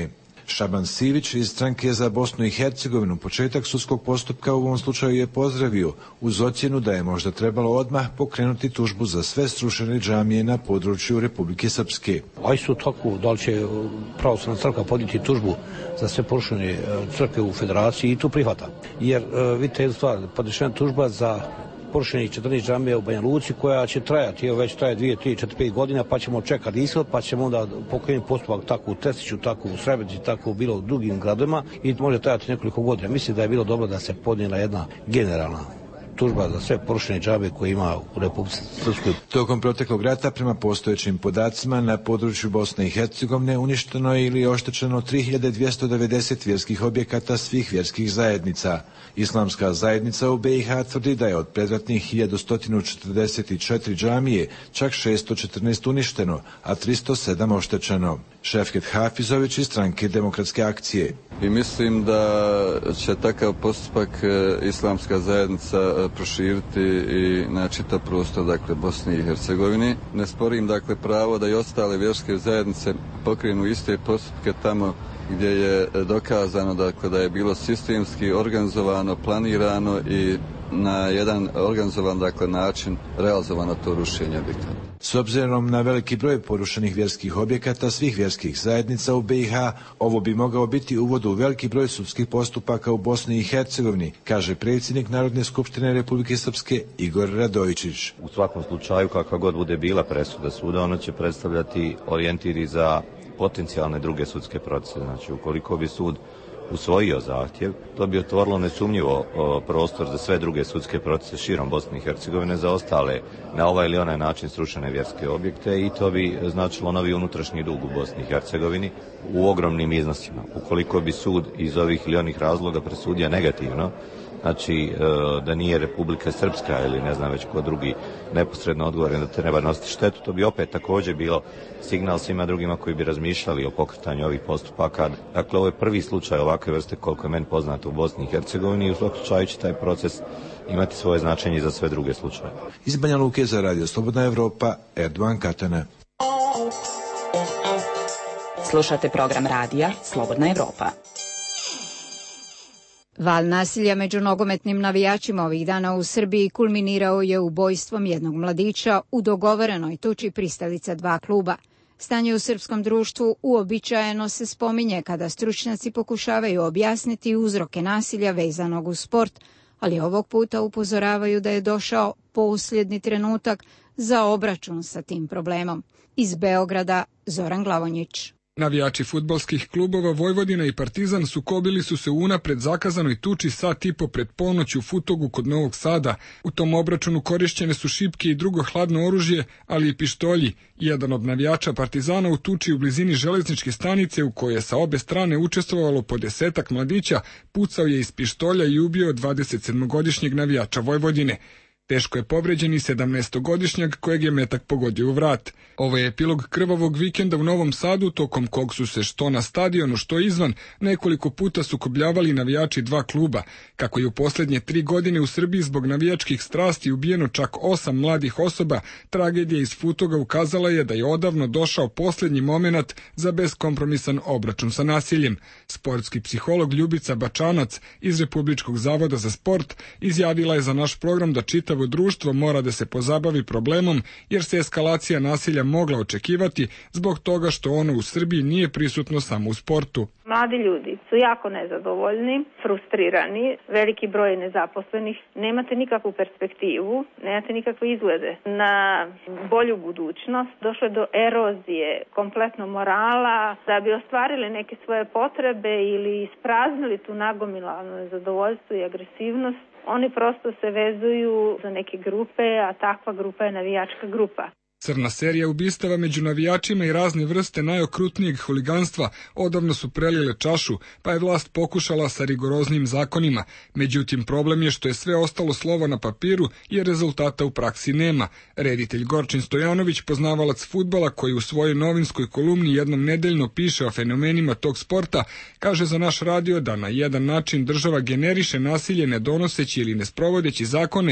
Šaban Sivić iz stranke za Bosnu i Hercegovinu početak sudskog postupka u ovom slučaju je pozdravio uz ocjenu da je možda trebalo odmah pokrenuti tužbu za sve srušene džamije na području Republike Srpske. A isto tako, da li će pravoslavna crkva podnijeti tužbu za sve porušene crkve u federaciji i tu prihvata. Jer vidite jednu stvar, podnešena tužba za porušenih četrnaest džamija u Banja Luci koja će trajati, evo već traje dvije, tri, četiri, pet godina, pa ćemo čekati ishod, pa ćemo onda pokrenuti postupak tako u Tesiću, tako u Srebrenici, tako u bilo u drugim gradovima i može trajati nekoliko godina. Mislim da je bilo dobro da se podnijela jedna generalna tužba za sve porušene džamije koje ima u Republici Srpskoj. Tokom proteklog rata, prema postojećim podacima, na području Bosne i Hercegovine uništeno je ili oštećeno tri hiljade dvjesto devedeset vjerskih objekata svih vjerskih zajednica. Islamska zajednica u B i H tvrdi da je od predratnih hiljadu sto četrdeset četiri džamije čak šesto četrnaest uništeno, a tristo sedam oštećeno. Šefket Hafizović iz stranke Demokratske akcije. I mislim da će takav postupak Islamska zajednica proširiti i na čitav prostor, dakle, Bosni i Hercegovini. Ne sporim, dakle, pravo da i ostale vjerske zajednice pokrenu iste postupke tamo gdje je dokazano, dakle, da je bilo sistemski organizovano, planirano i na jedan organizovan, dakle, način realizovano to rušenje objekata. S obzirom na veliki broj porušenih vjerskih objekata svih vjerskih zajednica u B i H, ovo bi mogao biti uvod u veliki broj sudskih postupaka u Bosni i Hercegovini, kaže predsjednik Narodne skupštine Republike Srpske Igor Radojičić. U svakom slučaju, kakva god bude bila presuda suda, ona će predstavljati orijentiri za potencijalne druge sudske procese. Znači, ukoliko bi sud usvojio zahtjev, to bi otvorilo nesumnjivo prostor za sve druge sudske procese širom Bosne i Hercegovine, za ostale na ovaj ili onaj način srušene vjerske objekte, i to bi značilo novi unutrašnji dug u Bosni i Hercegovini u ogromnim iznosima. Ukoliko bi sud iz ovih ili onih razloga presudio negativno, znači da nije Republika Srpska ili ne znam već ko drugi neposredno odgovoran da treba nositi štetu, to bi opet također bilo signal svima drugima koji bi razmišljali o pokretanju ovih postupaka. Dakle, ovo je prvi slučaj ovakve vrste, koliko je meni poznato, u Bosni i Hercegovini, i u svakom slučaju će taj proces imati svoje značenje za sve druge slučaje. Iz Banja Luke za Radio Slobodna Evropa, Erdogan Katana. Slušate program radija Slobodna Evropa. Val nasilja među nogometnim navijačima ovih dana u Srbiji kulminirao je ubojstvom jednog mladića u dogovorenoj tuči pristalica dva kluba. Stanje u srpskom društvu uobičajeno se spominje kada stručnjaci pokušavaju objasniti uzroke nasilja vezanog uz sport, ali ovog puta upozoravaju da je došao posljednji trenutak za obračun sa tim problemom. Iz Beograda, Zoran Glavonjić. Navijači fudbalskih klubova Vojvodina i Partizan sukobili su se u unapred zakazanoj tuči sat i po pred ponoć u Futogu kod Novog Sada. U tom obračunu korišćene su šipke i drugo hladno oružje, ali i pištolji. Jedan od navijača Partizana u tuči u blizini železničke stanice, u kojoj je sa obe strane učestvovalo po desetak mladića, pucao je iz pištolja i ubio dvadesetsedmogodišnjeg navijača Vojvodine. Teško je povređen i sedamnaestogodišnjak kojeg je metak pogodio u vrat. Ovo je epilog krvavog vikenda u Novom Sadu, tokom kog su se što na stadionu, što izvan, nekoliko puta sukobljavali navijači dva kluba. Kako je u posljednje tri godine u Srbiji zbog navijačkih strasti ubijeno čak osam mladih osoba, tragedija iz Futoga ukazala je da je odavno došao posljednji momenat za beskompromisan obračun sa nasiljem. Sportski psiholog Ljubica Bačanac iz Republičkog zavoda za sport izjavila je za naš program da čitavo društvo mora da se pozabavi problemom, jer se eskalacija nasilja mogla očekivati zbog toga što ono u Srbiji nije prisutno samo u sportu. Mladi ljudi su jako nezadovoljni, frustrirani, veliki broj nezaposlenih, nemate nikakvu perspektivu, nemate nikakve izglede na bolju budućnost, došlo je do erozije kompletno morala, da bi ostvarili neke svoje potrebe ili ispraznili tu nagomilanu nezadovoljstvo i agresivnost. Oni prosto se vezuju za neke grupe, a takva grupa je navijačka grupa. Crna serija ubistava među navijačima i razne vrste najokrutnijeg huliganstva odavno su prelile čašu, pa je vlast pokušala sa rigoroznim zakonima. Međutim, problem je što je sve ostalo slovo na papiru jer rezultata u praksi nema. Reditelj Gorčin Stojanović, poznavalac fudbala koji u svojoj novinskoj kolumni jednom nedeljno piše o fenomenima tog sporta, kaže za naš radio da na jedan način država generiše nasilje ne donoseći ili ne sprovodeći zakone,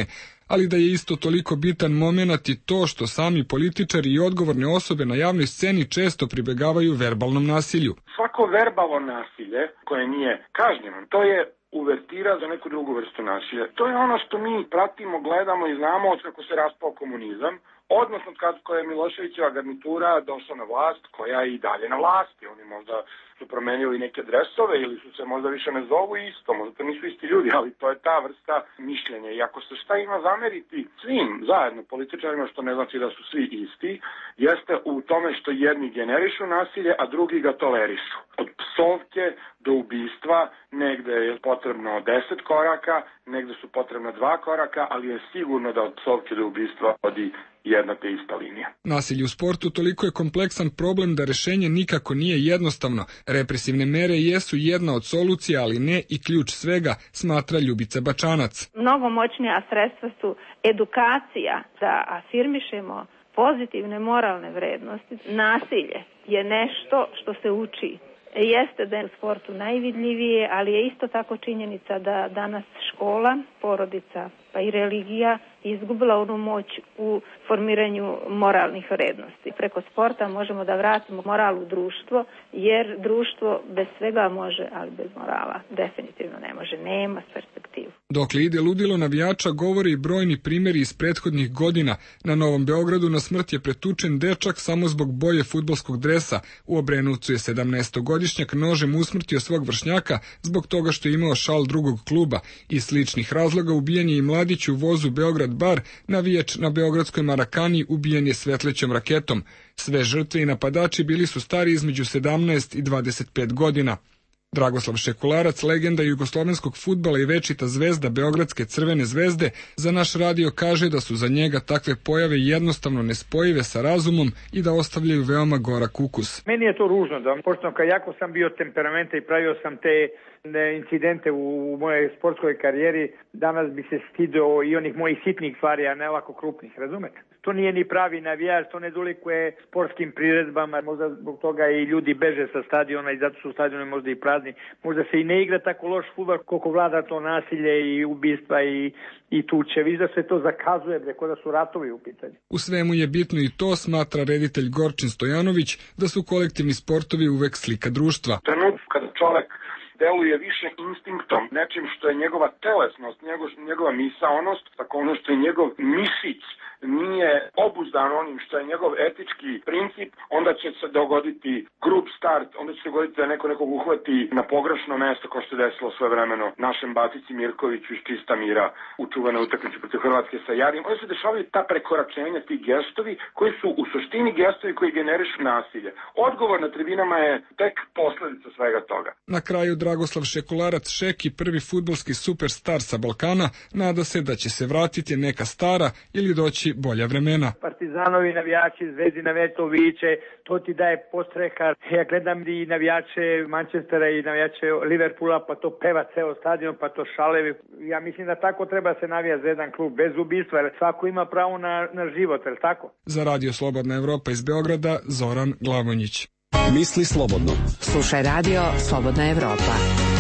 ali da je isto toliko bitan momenat i to što sami političari i odgovorne osobe na javnoj sceni često pribegavaju verbalnom nasilju. Svako verbalno nasilje koje nije kažnjeno, to je uvertira za neku drugu vrstu nasilja. To je ono što mi pratimo, gledamo i znamo od kako se raspao komunizam, odnosno kako je Miloševićeva garnitura došla na vlast, koja je i dalje na vlasti. Oni možda su promenili neke dresove ili su se možda više ne zovu isto, možda to nisu isti ljudi, ali to je ta vrsta mišljenja. I ako se šta ima zameriti svim zajedno političarima, što ne znači da su svi isti, jeste u tome što jedni generišu nasilje, a drugi ga tolerišu. Od psovke do ubistva negde je potrebno deset koraka, negde su potrebna dva koraka, ali je sigurno da od psovke do ubistva vodi jedna te ista linija. Nasilje u sportu toliko je kompleksan problem da rešenje nikako nije jednostavno. Represivne mere jesu jedna od solucija, ali ne i ključ svega, smatra Ljubica Bačanac. Mnogo moćnija sredstva su edukacija, da afirmišemo pozitivne moralne vrednosti. Nasilje je nešto što se uči. Jeste da je u sportu najvidljivije, ali je isto tako činjenica da danas škola, porodica pa i religija izgubila onu moć u formiranju moralnih vrednosti. Preko sporta možemo da vratimo moral u društvo, jer društvo bez svega može, ali bez morala definitivno ne može, nema perspektivu. Dokle ide ludilo navijača, govore i brojni primjeri iz prethodnih godina. Na Novom Beogradu na smrt je pretučen dečak samo zbog boje fudbalskog dresa. U Obrenovcu je sedamnaestogodišnjak nožem usmrtio svog vršnjaka zbog toga što je imao šal drugog kluba. Iz sličnih razloga ubijen je i mladić u vozu Beograd Bar, navijač na beogradskoj Marakani ubijen je svetlećom raketom. Sve žrtve i napadači bili su stari između sedamnaest i dvadeset pet godina. Dragoslav Šekularac, legenda jugoslovenskog fudbala i večita zvezda Beogradske Crvene zvezde, za naš radio kaže da su za njega takve pojave jednostavno nespojive sa razumom i da ostavljaju veoma gorak ukus. Meni je to ružno, da pošto kad jako sam bio temperamenta i pravio sam te incidente u mojoj sportskoj karijeri, danas bi se stideo i onih mojih sitnih stvari, a ne ovako krupnih, razumete? To nije ni pravi navijač, to ne dolikuje sportskim priredbama, možda zbog toga i ljudi beže sa stadiona i zato su stadione možda i prazni. Možda se i ne igra tako loš fudbal koliko vlada to nasilje i ubistva i, i tuče. Viš da se to zakazuje, breko da su ratovi u pitanju. U svemu je bitno i to, smatra reditelj Gorčin Stojanović, da su kolektivni sportovi uvek slika društva. Trenutno kada čovek deluje više instinktom, nečim što je njegova telesnost, njegov, njegova misaonost, tako ono što je njegov mišić nije obuzdan onim što je njegov etički princip, onda će se dogoditi grup start, onda će se dogoditi da neko nekog uhvati na pogrešno mesto, kao što je desilo svojevremeno našem Batici Mirkoviću iz čista mira u čuvenoj utakmici protiv Hrvatske sa Jarijem. Onda se dešavaju ta prekoračenja, ti gestovi koji su u suštini gestovi koji generišu nasilje. Odgovor na tribinama je tek posledica svega toga. Na kraju Dragoslav Šekularac Šeki, prvi fudbalski superstar sa Balkana, nada se da će se vratiti neka stara ili doći bolja vremena. Partizanovi navijači, Zvezdi navijači to viče, to ti daje postreha. Ja gledam i navijače Manchestera i navijače Liverpoola, pa to peva ceo stadion, pa to šalevi. Ja mislim da tako treba se navijati za jedan klub, bez ubistva, jer svako ima pravo na, na život, je li tako? Za Radio Slobodna Evropa iz Beograda, Zoran Glavonjić. Misli slobodno. Slušaj Radio Slobodna Evropa.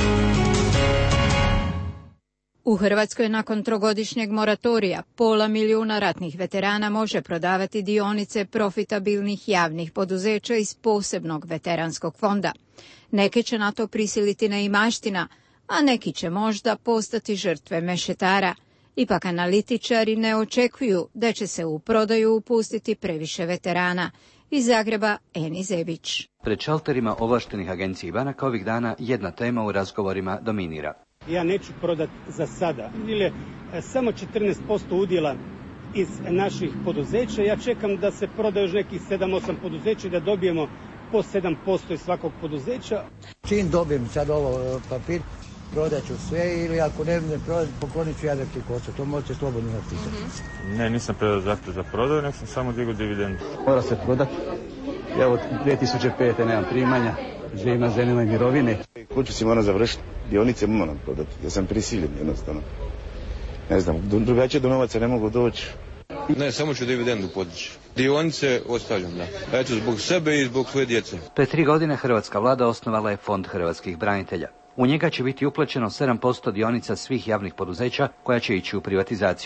U Hrvatskoj nakon trogodišnjeg moratorija pola milijuna ratnih veterana može prodavati dionice profitabilnih javnih poduzeća iz posebnog veteranskog fonda. Neke će na to prisiliti neimaština, a neki će možda postati žrtve mešetara. Ipak analitičari ne očekuju da će se u prodaju upustiti previše veterana. Iz Zagreba, Eni Zebić. Pred šalterima ovlaštenih agencija i banaka ovih dana jedna tema u razgovorima dominira. Ja neću prodati za sada. Ili samo četrnaest posto udjela iz naših poduzeća. Ja čekam da se prodaju još nekih sedam osam poduzeća i da dobijemo po sedam posto iz svakog poduzeća. Čim dobijem sad ovo papir, prodat ću sve ili ako ne ne prodam, poklonit ću Jadranki Kosor. To možete slobodno napisati. Mm-hmm. Ne, nisam predao zahtjev za prodaju, nek sam samo digao dividendu. Mora se prodati. Evo, dvije tisuće pete nemam primanja, živim na ženinoj mirovine. Kuću si moram završiti, dionice moram prodati, ja sam prisiljen jednostavno. Ne znam, drugačije do novaca ne mogu doći. Ne, samo ću dividendu podići. Dionice ostavljam, da. Eto, zbog sebe i zbog svoje djece. Pre tri godine hrvatska vlada osnovala je Fond hrvatskih branitelja. U njega će biti uplaćeno sedam posto dionica svih javnih poduzeća koja će ići u privatizaciju.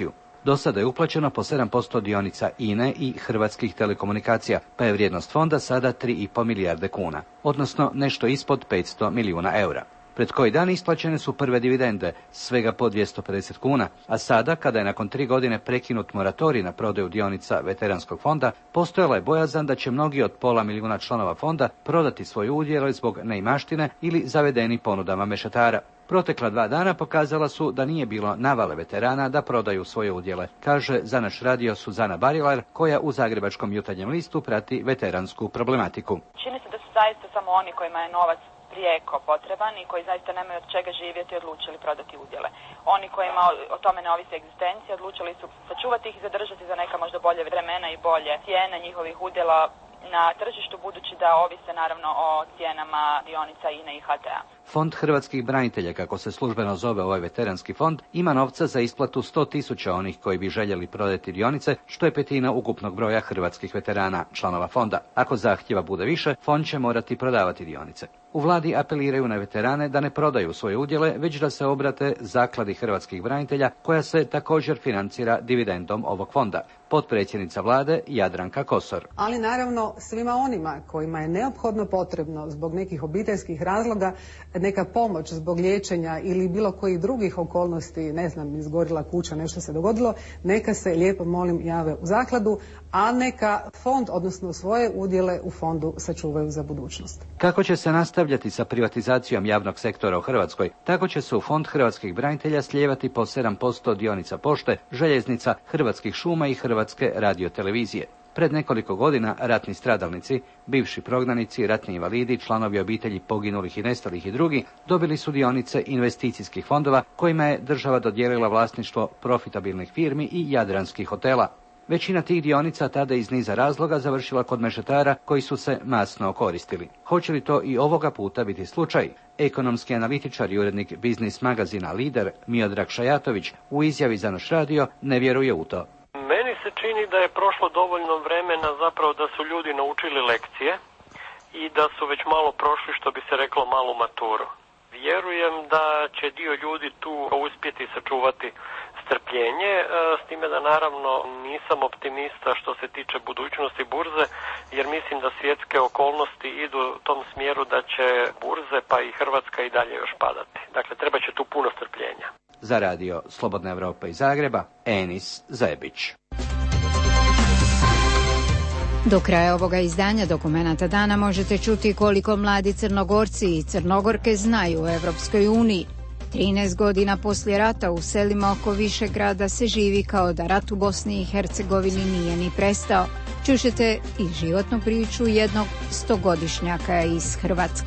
Do sada je uplaćeno po sedam posto dionica I N E i Hrvatskih telekomunikacija, pa je vrijednost fonda sada tri i pol milijarde kuna, odnosno nešto ispod petsto milijuna eura. Pred koji dan isplaćene su prve dividende, svega po dvjesto pedeset kuna, a sada, kada je nakon tri godine prekinut moratorij na prodaju dionica veteranskog fonda, postojala je bojazan da će mnogi od pola milijuna članova fonda prodati svoje udjele zbog neimaštine ili zavedeni ponudama mešetara. Protekla dva dana pokazala su da nije bilo navale veterana da prodaju svoje udjele, kaže za naš radio Suzana Barilar, koja u Zagrebačkom Jutarnjem listu prati veteransku problematiku. Čini se da su zaista samo oni kojima je novac prijeko potreban i koji zaista nemaju od čega živjeti odlučili prodati udjele. Oni kojima o tome ne ovisi egzistencija odlučili su sačuvati ih i zadržati za neka možda bolje vremena i bolje cijene njihovih udjela na tržištu, budući da ovise naravno o cijenama dionica I N E i H T-a. Fond hrvatskih branitelja, kako se službeno zove ovaj veteranski fond, ima novca za isplatu sto tisuća onih koji bi željeli prodati dionice, što je petina ukupnog broja hrvatskih veterana, članova fonda. Ako zahtjeva bude više, fond će morati prodavati dionice. U vladi apeliraju na veterane da ne prodaju svoje udjele, već da se obrate Zakladi hrvatskih branitelja, koja se također financira dividendom ovog fonda. Potpredsjednica vlade Jadranka Kosor. Ali naravno svima onima kojima je neophodno potrebno zbog nekih obiteljskih razloga neka pomoć zbog liječenja ili bilo kojih drugih okolnosti, ne znam, izgorila kuća, nešto se dogodilo, neka se lijepo molim jave u zakladu, a neka fond, odnosno svoje udjele u fondu sačuvaju za budućnost. Kako će se nastavljati sa privatizacijom javnog sektora u Hrvatskoj, tako će se u fond hrvatskih branitelja slijevati po sedam posto dionica pošte, željeznica, Hrvatskih šuma i Hrvatske radiotelevizije. Pred nekoliko godina ratni stradalnici, bivši prognanici, ratni invalidi, članovi obitelji poginulih i nestalih i drugi dobili su dionice investicijskih fondova kojima je država dodijelila vlasništvo profitabilnih firmi i jadranskih hotela. Većina tih dionica tada iz niza razloga završila kod mešetara koji su se masno koristili. Hoće li to i ovoga puta biti slučaj? Ekonomski analitičar i urednik biznis magazina Lider Miodrag Šajatović u izjavi za naš radio ne vjeruje u to. Meni se čini da je prošlo dovoljno vremena zapravo da su ljudi naučili lekcije i da su već malo prošli, što bi se reklo, malu maturu. Vjerujem da će dio ljudi tu uspjeti sačuvati strpljenje, s time da naravno nisam optimista što se tiče budućnosti burze, jer mislim da svjetske okolnosti idu u tom smjeru da će burze pa i Hrvatska i dalje još padati. Dakle, treba će tu puno strpljenja. Za radio Slobodna Evropa iz Zagreba, Enis Zebić. Do kraja ovoga izdanja Dokumenata dana možete čuti koliko mladi Crnogorci i Crnogorke znaju o Evropskoj uniji. trinaest godina poslije rata u selima oko Višegrada se živi kao da rat u Bosni i Hercegovini nije ni prestao. Čućete i životnu priču jednog stogodišnjaka iz Hrvatske.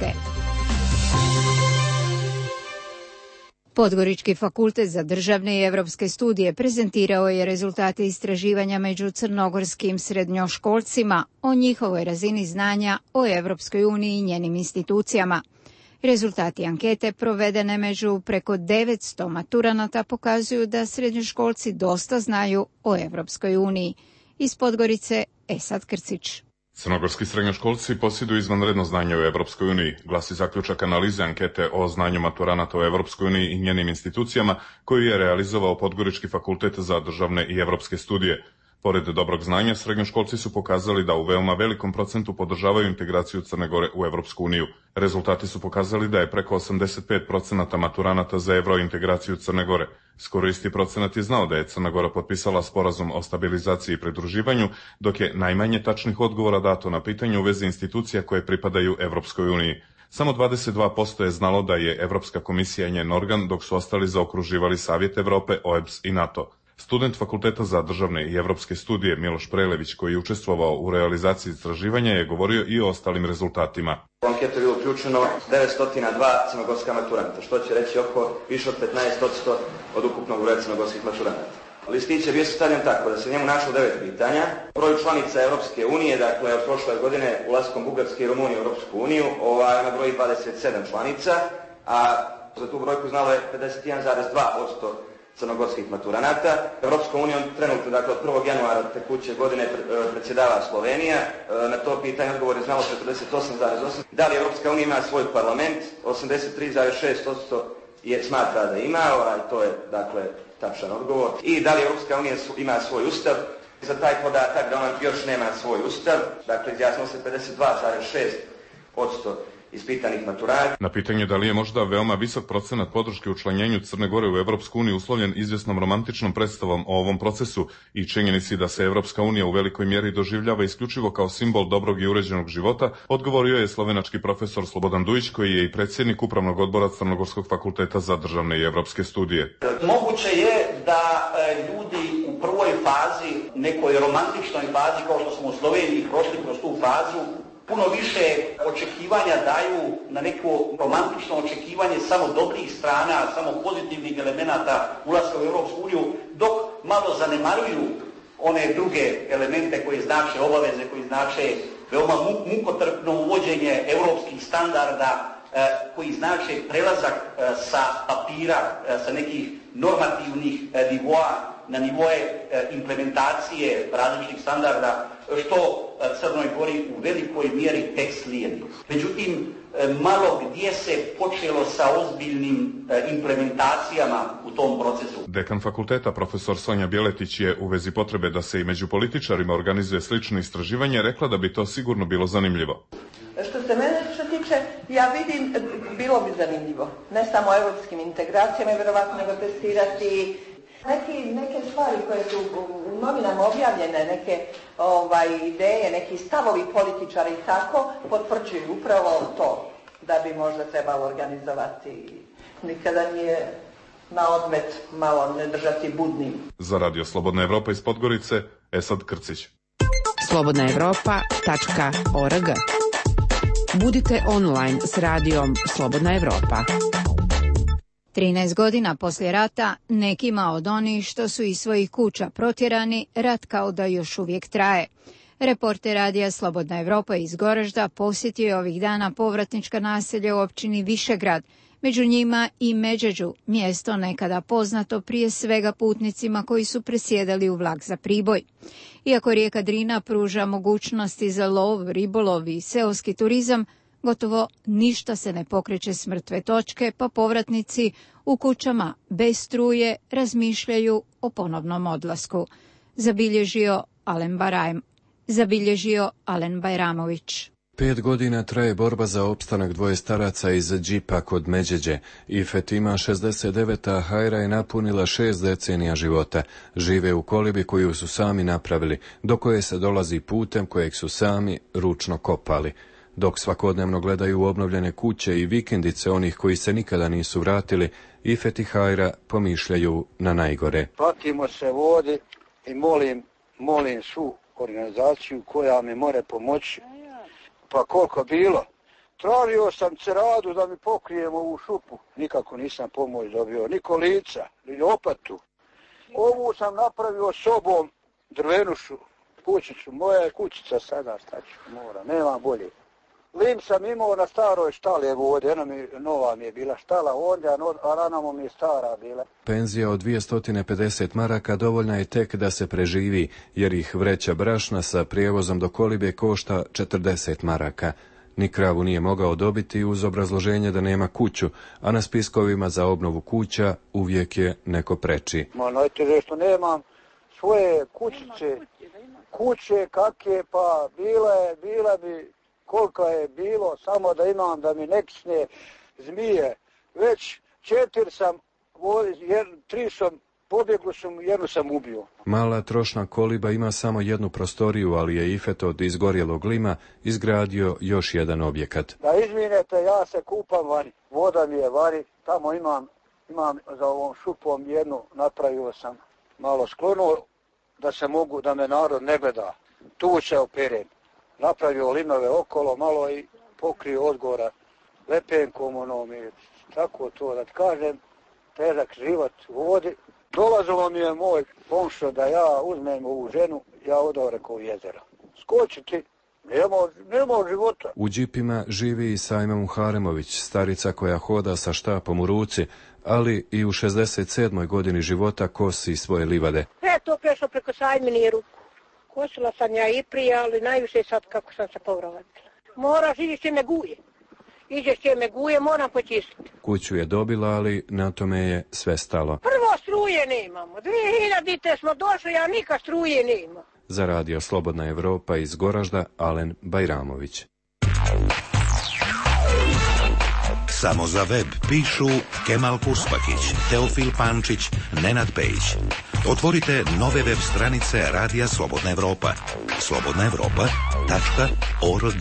Podgorički fakultet za državne i evropske studije prezentirao je rezultate istraživanja među crnogorskim srednjoškolcima o njihovoj razini znanja o Evropskoj uniji i njenim institucijama. Rezultati ankete provedene među preko devetsto maturanata pokazuju da srednjoškolci dosta znaju o Evropskoj uniji. Iz Podgorice Esad Krcić. Crnogorski srednjoškolci posjeduju izvanredno znanje o Evropskoj uniji, glasi zaključak analize ankete o znanju maturanata o Evropskoj uniji i njenim institucijama, koju je realizovao Podgorički fakultet za državne i evropske studije. Pored dobrog znanja, srednjoškolci su pokazali da u veoma velikom procentu podržavaju integraciju Crne Gore u Evropsku uniju. Rezultati su pokazali da je preko osamdeset pet posto maturanata za evrointegraciju Crne Gore. Skoro isti procenat je znao da je Crna Gora potpisala sporazum o stabilizaciji i pridruživanju, dok je najmanje tačnih odgovora dato na pitanje u vezi institucija koje pripadaju Evropskoj uniji. Samo dvadeset dva posto je znalo da je Evropska komisija njen organ, dok su ostali zaokruživali Savjet Evrope, O E B S i NATO. Student Fakulteta za državne i evropske studije Miloš Prelević, koji je učestvovao u realizaciji istraživanja, je govorio i o ostalim rezultatima. U anketu je bilo uključeno devetsto dva crnogorska maturanta, što će reći oko više od petnaest posto od ukupnog broja crnogorskih maturanata. Listić je bio sastavljen tako da se njemu našlo devet pitanja. Broj članica Evropske unije, dakle od prošle godine ulaskom Bugarske i Rumunije u Europsku uniju, ovaj, na broji dvadeset sedam članica, a za tu brojku znalo je pedeset jedan zarez dva posto crnogorskih maturanata. Europskom unijom trenutno, dakle od prvog januara tekuće godine predsjedava Slovenija. Na to pitanje odgovor je znalo četrdeset osam zarez osam. Da li Europska unija ima svoj parlament? osamdeset tri zarez šest posto je smatra da ima, ovaj, to je dakle tačan odgovor. I da li Europska unija ima svoj ustav? Za taj podatak da ona još nema svoj ustav, dakle izjasnilo se pedeset dva zarez šest posto ispitanih maturanta. Na pitanje da li je možda veoma visok procenat podrške učlanjenju Crne Gore u Evropsku uniju uslovljen izvjesnom romantičnom predstavom o ovom procesu i činjenici da se Evropska unija u velikoj mjeri doživljava isključivo kao simbol dobrog i uređenog života, odgovorio je slovenački profesor Slobodan Dujić, koji je i predsjednik Upravnog odbora Crnogorskog fakulteta za državne i evropske studije. Moguće je da ljudi u prvoj fazi, nekoj romantičnoj fazi, kao što smo u Sloveniji prošli kroz tu fazu, puno više očekivanja daju na neko romantično očekivanje samo dobrih strana, samo pozitivnih elemenata ulaska u Europsku uniju, dok malo zanemaruju one druge elemente koji znače obaveze, koji znače veoma mukotrpno uvođenje europskih standarda, koji znače prelazak sa papira, sa nekih normativnih nivoa na nivoe implementacije različitih standarda, što Crnoj Gori u velikoj mjeri tek slijedi. Međutim, malo gdje se počelo sa ozbiljnim implementacijama u tom procesu. Dekan fakulteta, profesor Sonja Bjeletić, je u vezi potrebe da se i među političarima organizuje slično istraživanje rekla da bi to sigurno bilo zanimljivo. Što se mene što tiče, ja vidim, bilo bi zanimljivo. Ne samo europskim integracijama, vjerovatno nego testirati Neki, neke stvari koje su u novinama objavljene, neke ovaj, ideje, neki stavovi političari i tako, potvrđuju upravo to da bi možda trebalo organizovati. Nikada nije na odmet malo ne držati budnim. Za Radio Slobodna Evropa iz Podgorice, Esad Krcić. slobodna evropa tačka org. Budite online s radijom Slobodna Evropa. trinaest godina poslije rata, nekima od onih što su iz svojih kuća protjerani, rat kao da još uvijek traje. Reporter radija Slobodna Evropa iz Goražda posjetio je ovih dana povratnička naselja u općini Višegrad, među njima i Međeđu, mjesto nekada poznato prije svega putnicima koji su presjedali u vlak za Priboj. Iako rijeka Drina pruža mogućnosti za lov, ribolov i seoski turizam, gotovo ništa se ne pokreće s mrtve točke, pa povratnici u kućama bez struje razmišljaju o ponovnom odlasku. Zabilježio Alen Barajm, zabilježio Alen Bajramović. Pet godina traje borba za opstanak dvoje staraca iz Džipa kod Međeđe. Ifet ima šezdeset devet, a Hajra je napunila šest decenija života. Žive u kolibi koju su sami napravili, do koje se dolazi putem kojeg su sami ručno kopali. Dok svakodnevno gledaju obnovljene kuće i vikendice onih koji se nikada nisu vratili, Ifet i Hajra pomišljaju na najgore. Pratimo se vodi i molim, molim svu organizaciju koja mi more pomoći. Pa koliko bilo? Tražio sam ceradu da mi pokrijemo ovu šupu. Nikako nisam pomoć dobio, ni kolica, ni lopatu. Ovu sam napravio sobom, drvenušu, kućicu. Moja je kućica sada, staću, mora, nema bolje. Lim sam imao na staroj štali vode, jedna mi, nova mi je bila štala ovdje, a ranamo mi je stara bila. Penzija od dvjesto pedeset maraka dovoljna je tek da se preživi, jer ih vreća brašna sa prijevozom do kolibe košta četrdeset maraka. Ni kravu nije mogao dobiti uz obrazloženje da nema kuću, a na spiskovima za obnovu kuća uvijek je neko preči. Ma najteže što nemam svoje kućice, kuće kakje, pa bila je, bila bi... Koliko je bilo, samo da imam da mi ne kisne zmije. Već četiri sam, jer, tri sam, pobjegli sam, jednu sam ubio. Mala trošna koliba ima samo jednu prostoriju, ali je Ifet od izgorjelog lima izgradio još jedan objekat. Da izvinete, ja se kupam vani. Voda mi je vani, tamo imam, imam za ovom šupom jednu, napravio sam malo sklonuo da se mogu, da me narod ne gleda. Tu se operem. Napravio limove okolo, malo i pokrio odgora lepenkom onom i tako to, da ti kažem, težak život u vodi. Dolazilo mi je moj pomšo da ja uzmem ovu ženu, ja odao reko jezera. Skočiti, nema, nema života. U džipima živi i Sajma Muharemović, starica koja hoda sa štapom u ruci, ali i u šezdeset sedmoj godini života kosi svoje livade. Sve to prešlo preko Sajmini ruku. Kosila sam ja i prije, ali najviše sad kako sam se povratila. Mora živi se neguje. iđe sjeme guje, moram počistiti. Kuću je dobila, ali na tome je sve stalo. Prvo struje nemamo, dvije hiljadite smo došli, a nikad struje nema. Za radio Slobodna Evropa iz Goražda, Alen Bajramović. Samo za web pišu Kemal Kurspakić, Teofil Pančić, Nenad Pejić. Otvorite nove web stranice Radija Slobodna Evropa. slobodna evropa tačka org.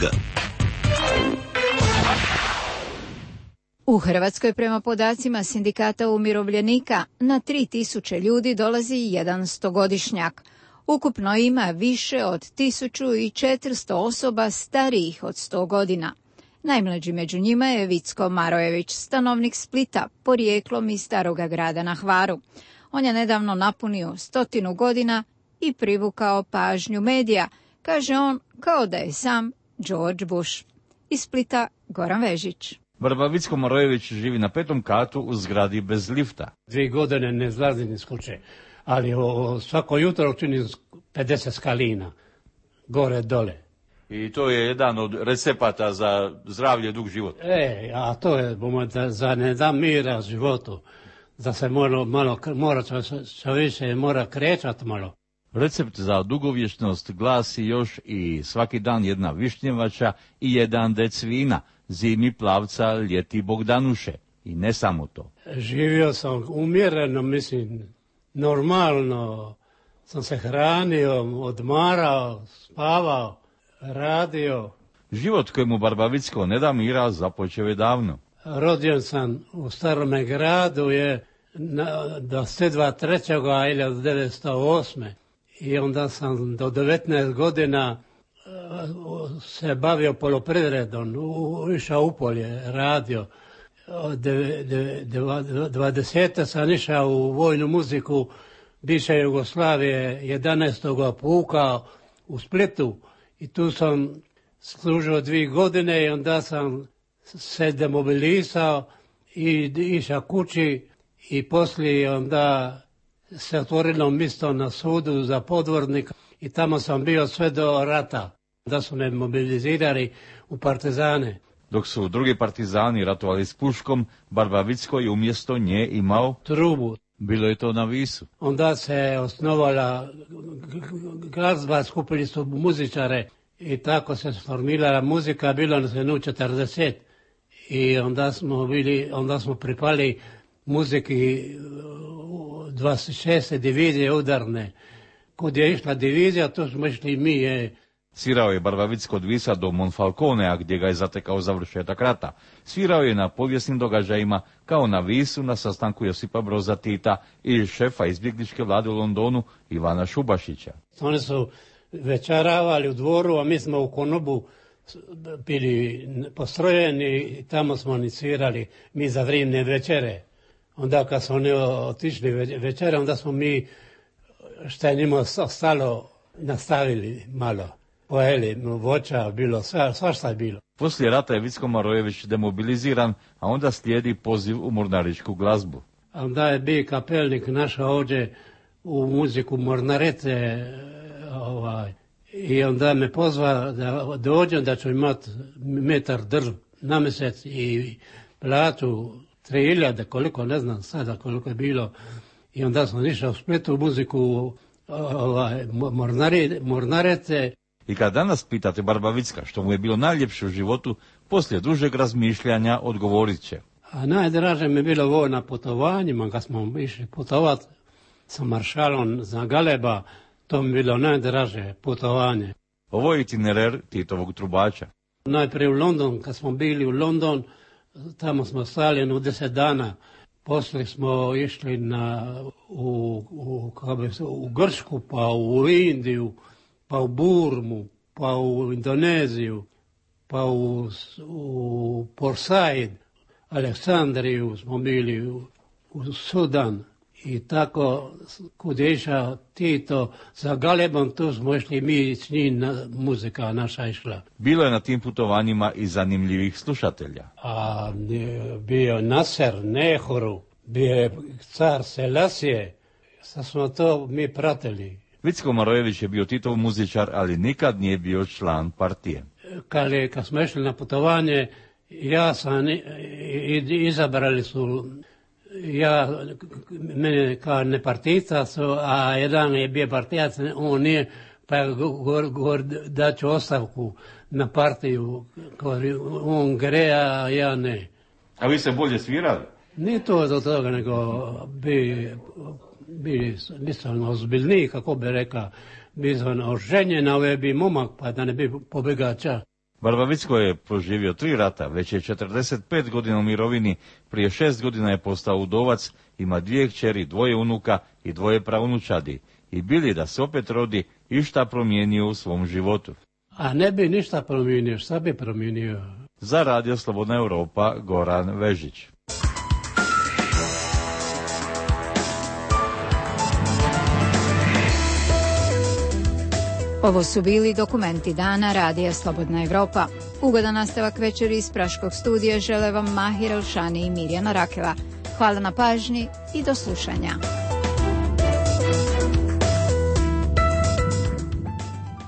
U Hrvatskoj prema podacima Sindikata umirovljenika na tri tisuće ljudi dolazi jedan stogodišnjak. Ukupno ima više od tisuću četiristo osoba starijih od sto godina. Najmlađi među njima je Vicko Marojević, stanovnik Splita, porijeklom iz Staroga Grada na Hvaru. On je nedavno napunio stotinu godina i privukao pažnju medija, kaže on, kao da je sam George Bush. Iz Splita, Goran Vežić. Barba Vicko Marojević živi na petom katu u zgradi bez lifta. Dvije godine ne zlazim iz kuće, ali o, svako jutro učinim pedeset skalina, gore dole. I to je jedan od recepata za zdravlje, dug život. E, a to je da, za ne da mira životu, da se mora, malo, mora čovjek se mora krećati malo. Recept za dugovječnost glasi još i svaki dan jedna višnjevača i jedan dec vina, zimi plavca, ljeti Bogdanuše. I ne samo to. Živio sam umjereno, mislim, normalno sam se hranio, odmarao, spavao, radio. Život kojemu Barba Vicko ne da mira započeo je davno. Rođen sam u Starome Gradu je na, do dvadeset trećeg hiljadu devetsto osme i onda sam do devetnaest godina uh, se bavio poljoprivredom, išao u polje, radio. dvadesete sam išao u vojnu muziku bivše Jugoslavije, jedanaestog puka u Splitu i tu sam služio dvije godine i onda sam se demobilisao i išao kući i poslije onda se otvorilo mjesto na sudu za podvornika i tamo sam bio sve do rata, da su me mobilizirali u partizane. Dok su drugi partizani ratovali s puškom, Barba Vicko je umjesto nje imao trubu. Bilo je to na Visu. Onda se osnovala glazba, skupili su muzičare i tako se formirala muzika, bilo nas je četrdeset i onda smo bili, onda smo pripali muziki dvadeset šeste divizije udarne. Kud je išla divizija, to smo išli mi. Je. Svirao je Barba Vicko od Visa do Monfalconea, gdje ga je zatekao završetak rata. Svirao je na povijesnim događajima, kao na Visu na sastanku Josipa Broza Tita i šefa izbjegličke vlade u Londonu Ivana Šubašića. Oni su večeravali u dvoru, a mi smo u konobu bili postrojeni i tamo smo oni svirali mi za vrijeme večere. Onda kad su oni otišli večere, onda smo mi šta je njima ostalo nastavili malo. Pojeli voća, bilo, sva, svašta je bilo. Poslije rata je Vicko Marojević demobiliziran, a onda slijedi poziv u mornaričku glazbu. A onda je bio kapelnik našao ovdje u muziku Mornarete ovaj, i onda me pozva da dođem da ću imati metar drv na mjesec i platu tri hiljade, koliko ne znam sada koliko je bilo. I onda sam išao u Splitu u muziku ovaj, mornari, Mornarete. I kad danas pitate Barba Vicka što mu je bilo najljepše u životu, poslije dužeg razmišljanja odgovorit će. A najdraže mi je bilo ovo na putovanjima, kad smo išli putovat sa maršalom za Galeba, to mi je bilo najdraže putovanje. Ovo je itinerer Titovog trubača. Najprije u London, kad smo bili u London, tamo smo stali u deset dana. Poslije smo išli na, u, u, u Grčku, pa u Indiju, pa u Burmu, pa u Indoneziju, pa u, u Port Said, Aleksandriju smo bili, u, u Sudan i tako kud je išao Tito za Galebom, tu smo išli mi s njim, na, muzika naša išla. Bilo je na tim putovanjima i zanimljivih slušatelja. A bio Nasser, Nehru, bio je car Selasije, sad smo to mi pratili. Vicko Marojević je bio Titov muzičar, ali nikad nije bio član partije. Kad, kad smo išli na putovanje Ja sam, izabrali su, ja, mene kao nepartijac, a jedan je bio partijac, on nije, pa je govor da ću ostavku na partiju, on gre, a ja ne. A vi ste bolje svirali? Nije to do toga, nego bi, bi nisam ozbiljniji, kako bi rekao, bi sam oženjen, ove bi momak, pa da ne bi pobegača. Barbavicko je proživio tri rata, već je četrdeset pet godina u mirovini, prije šest godina je postao udovac, ima dvije kćeri, dvoje unuka i dvoje praunučadi. I bili da se opet rodi i šta promijenio u svom životu. A ne bi ništa promijenio, šta bi promijenio? Za Radio Slobodna Europa, Goran Vežić. Ovo su bili dokumenti dana Radija Slobodna Evropa. Ugodan nastavak večeri iz Praškog studija žele vam Mahir Elšani i Mirjana Rakeva. Hvala na pažnji i do slušanja.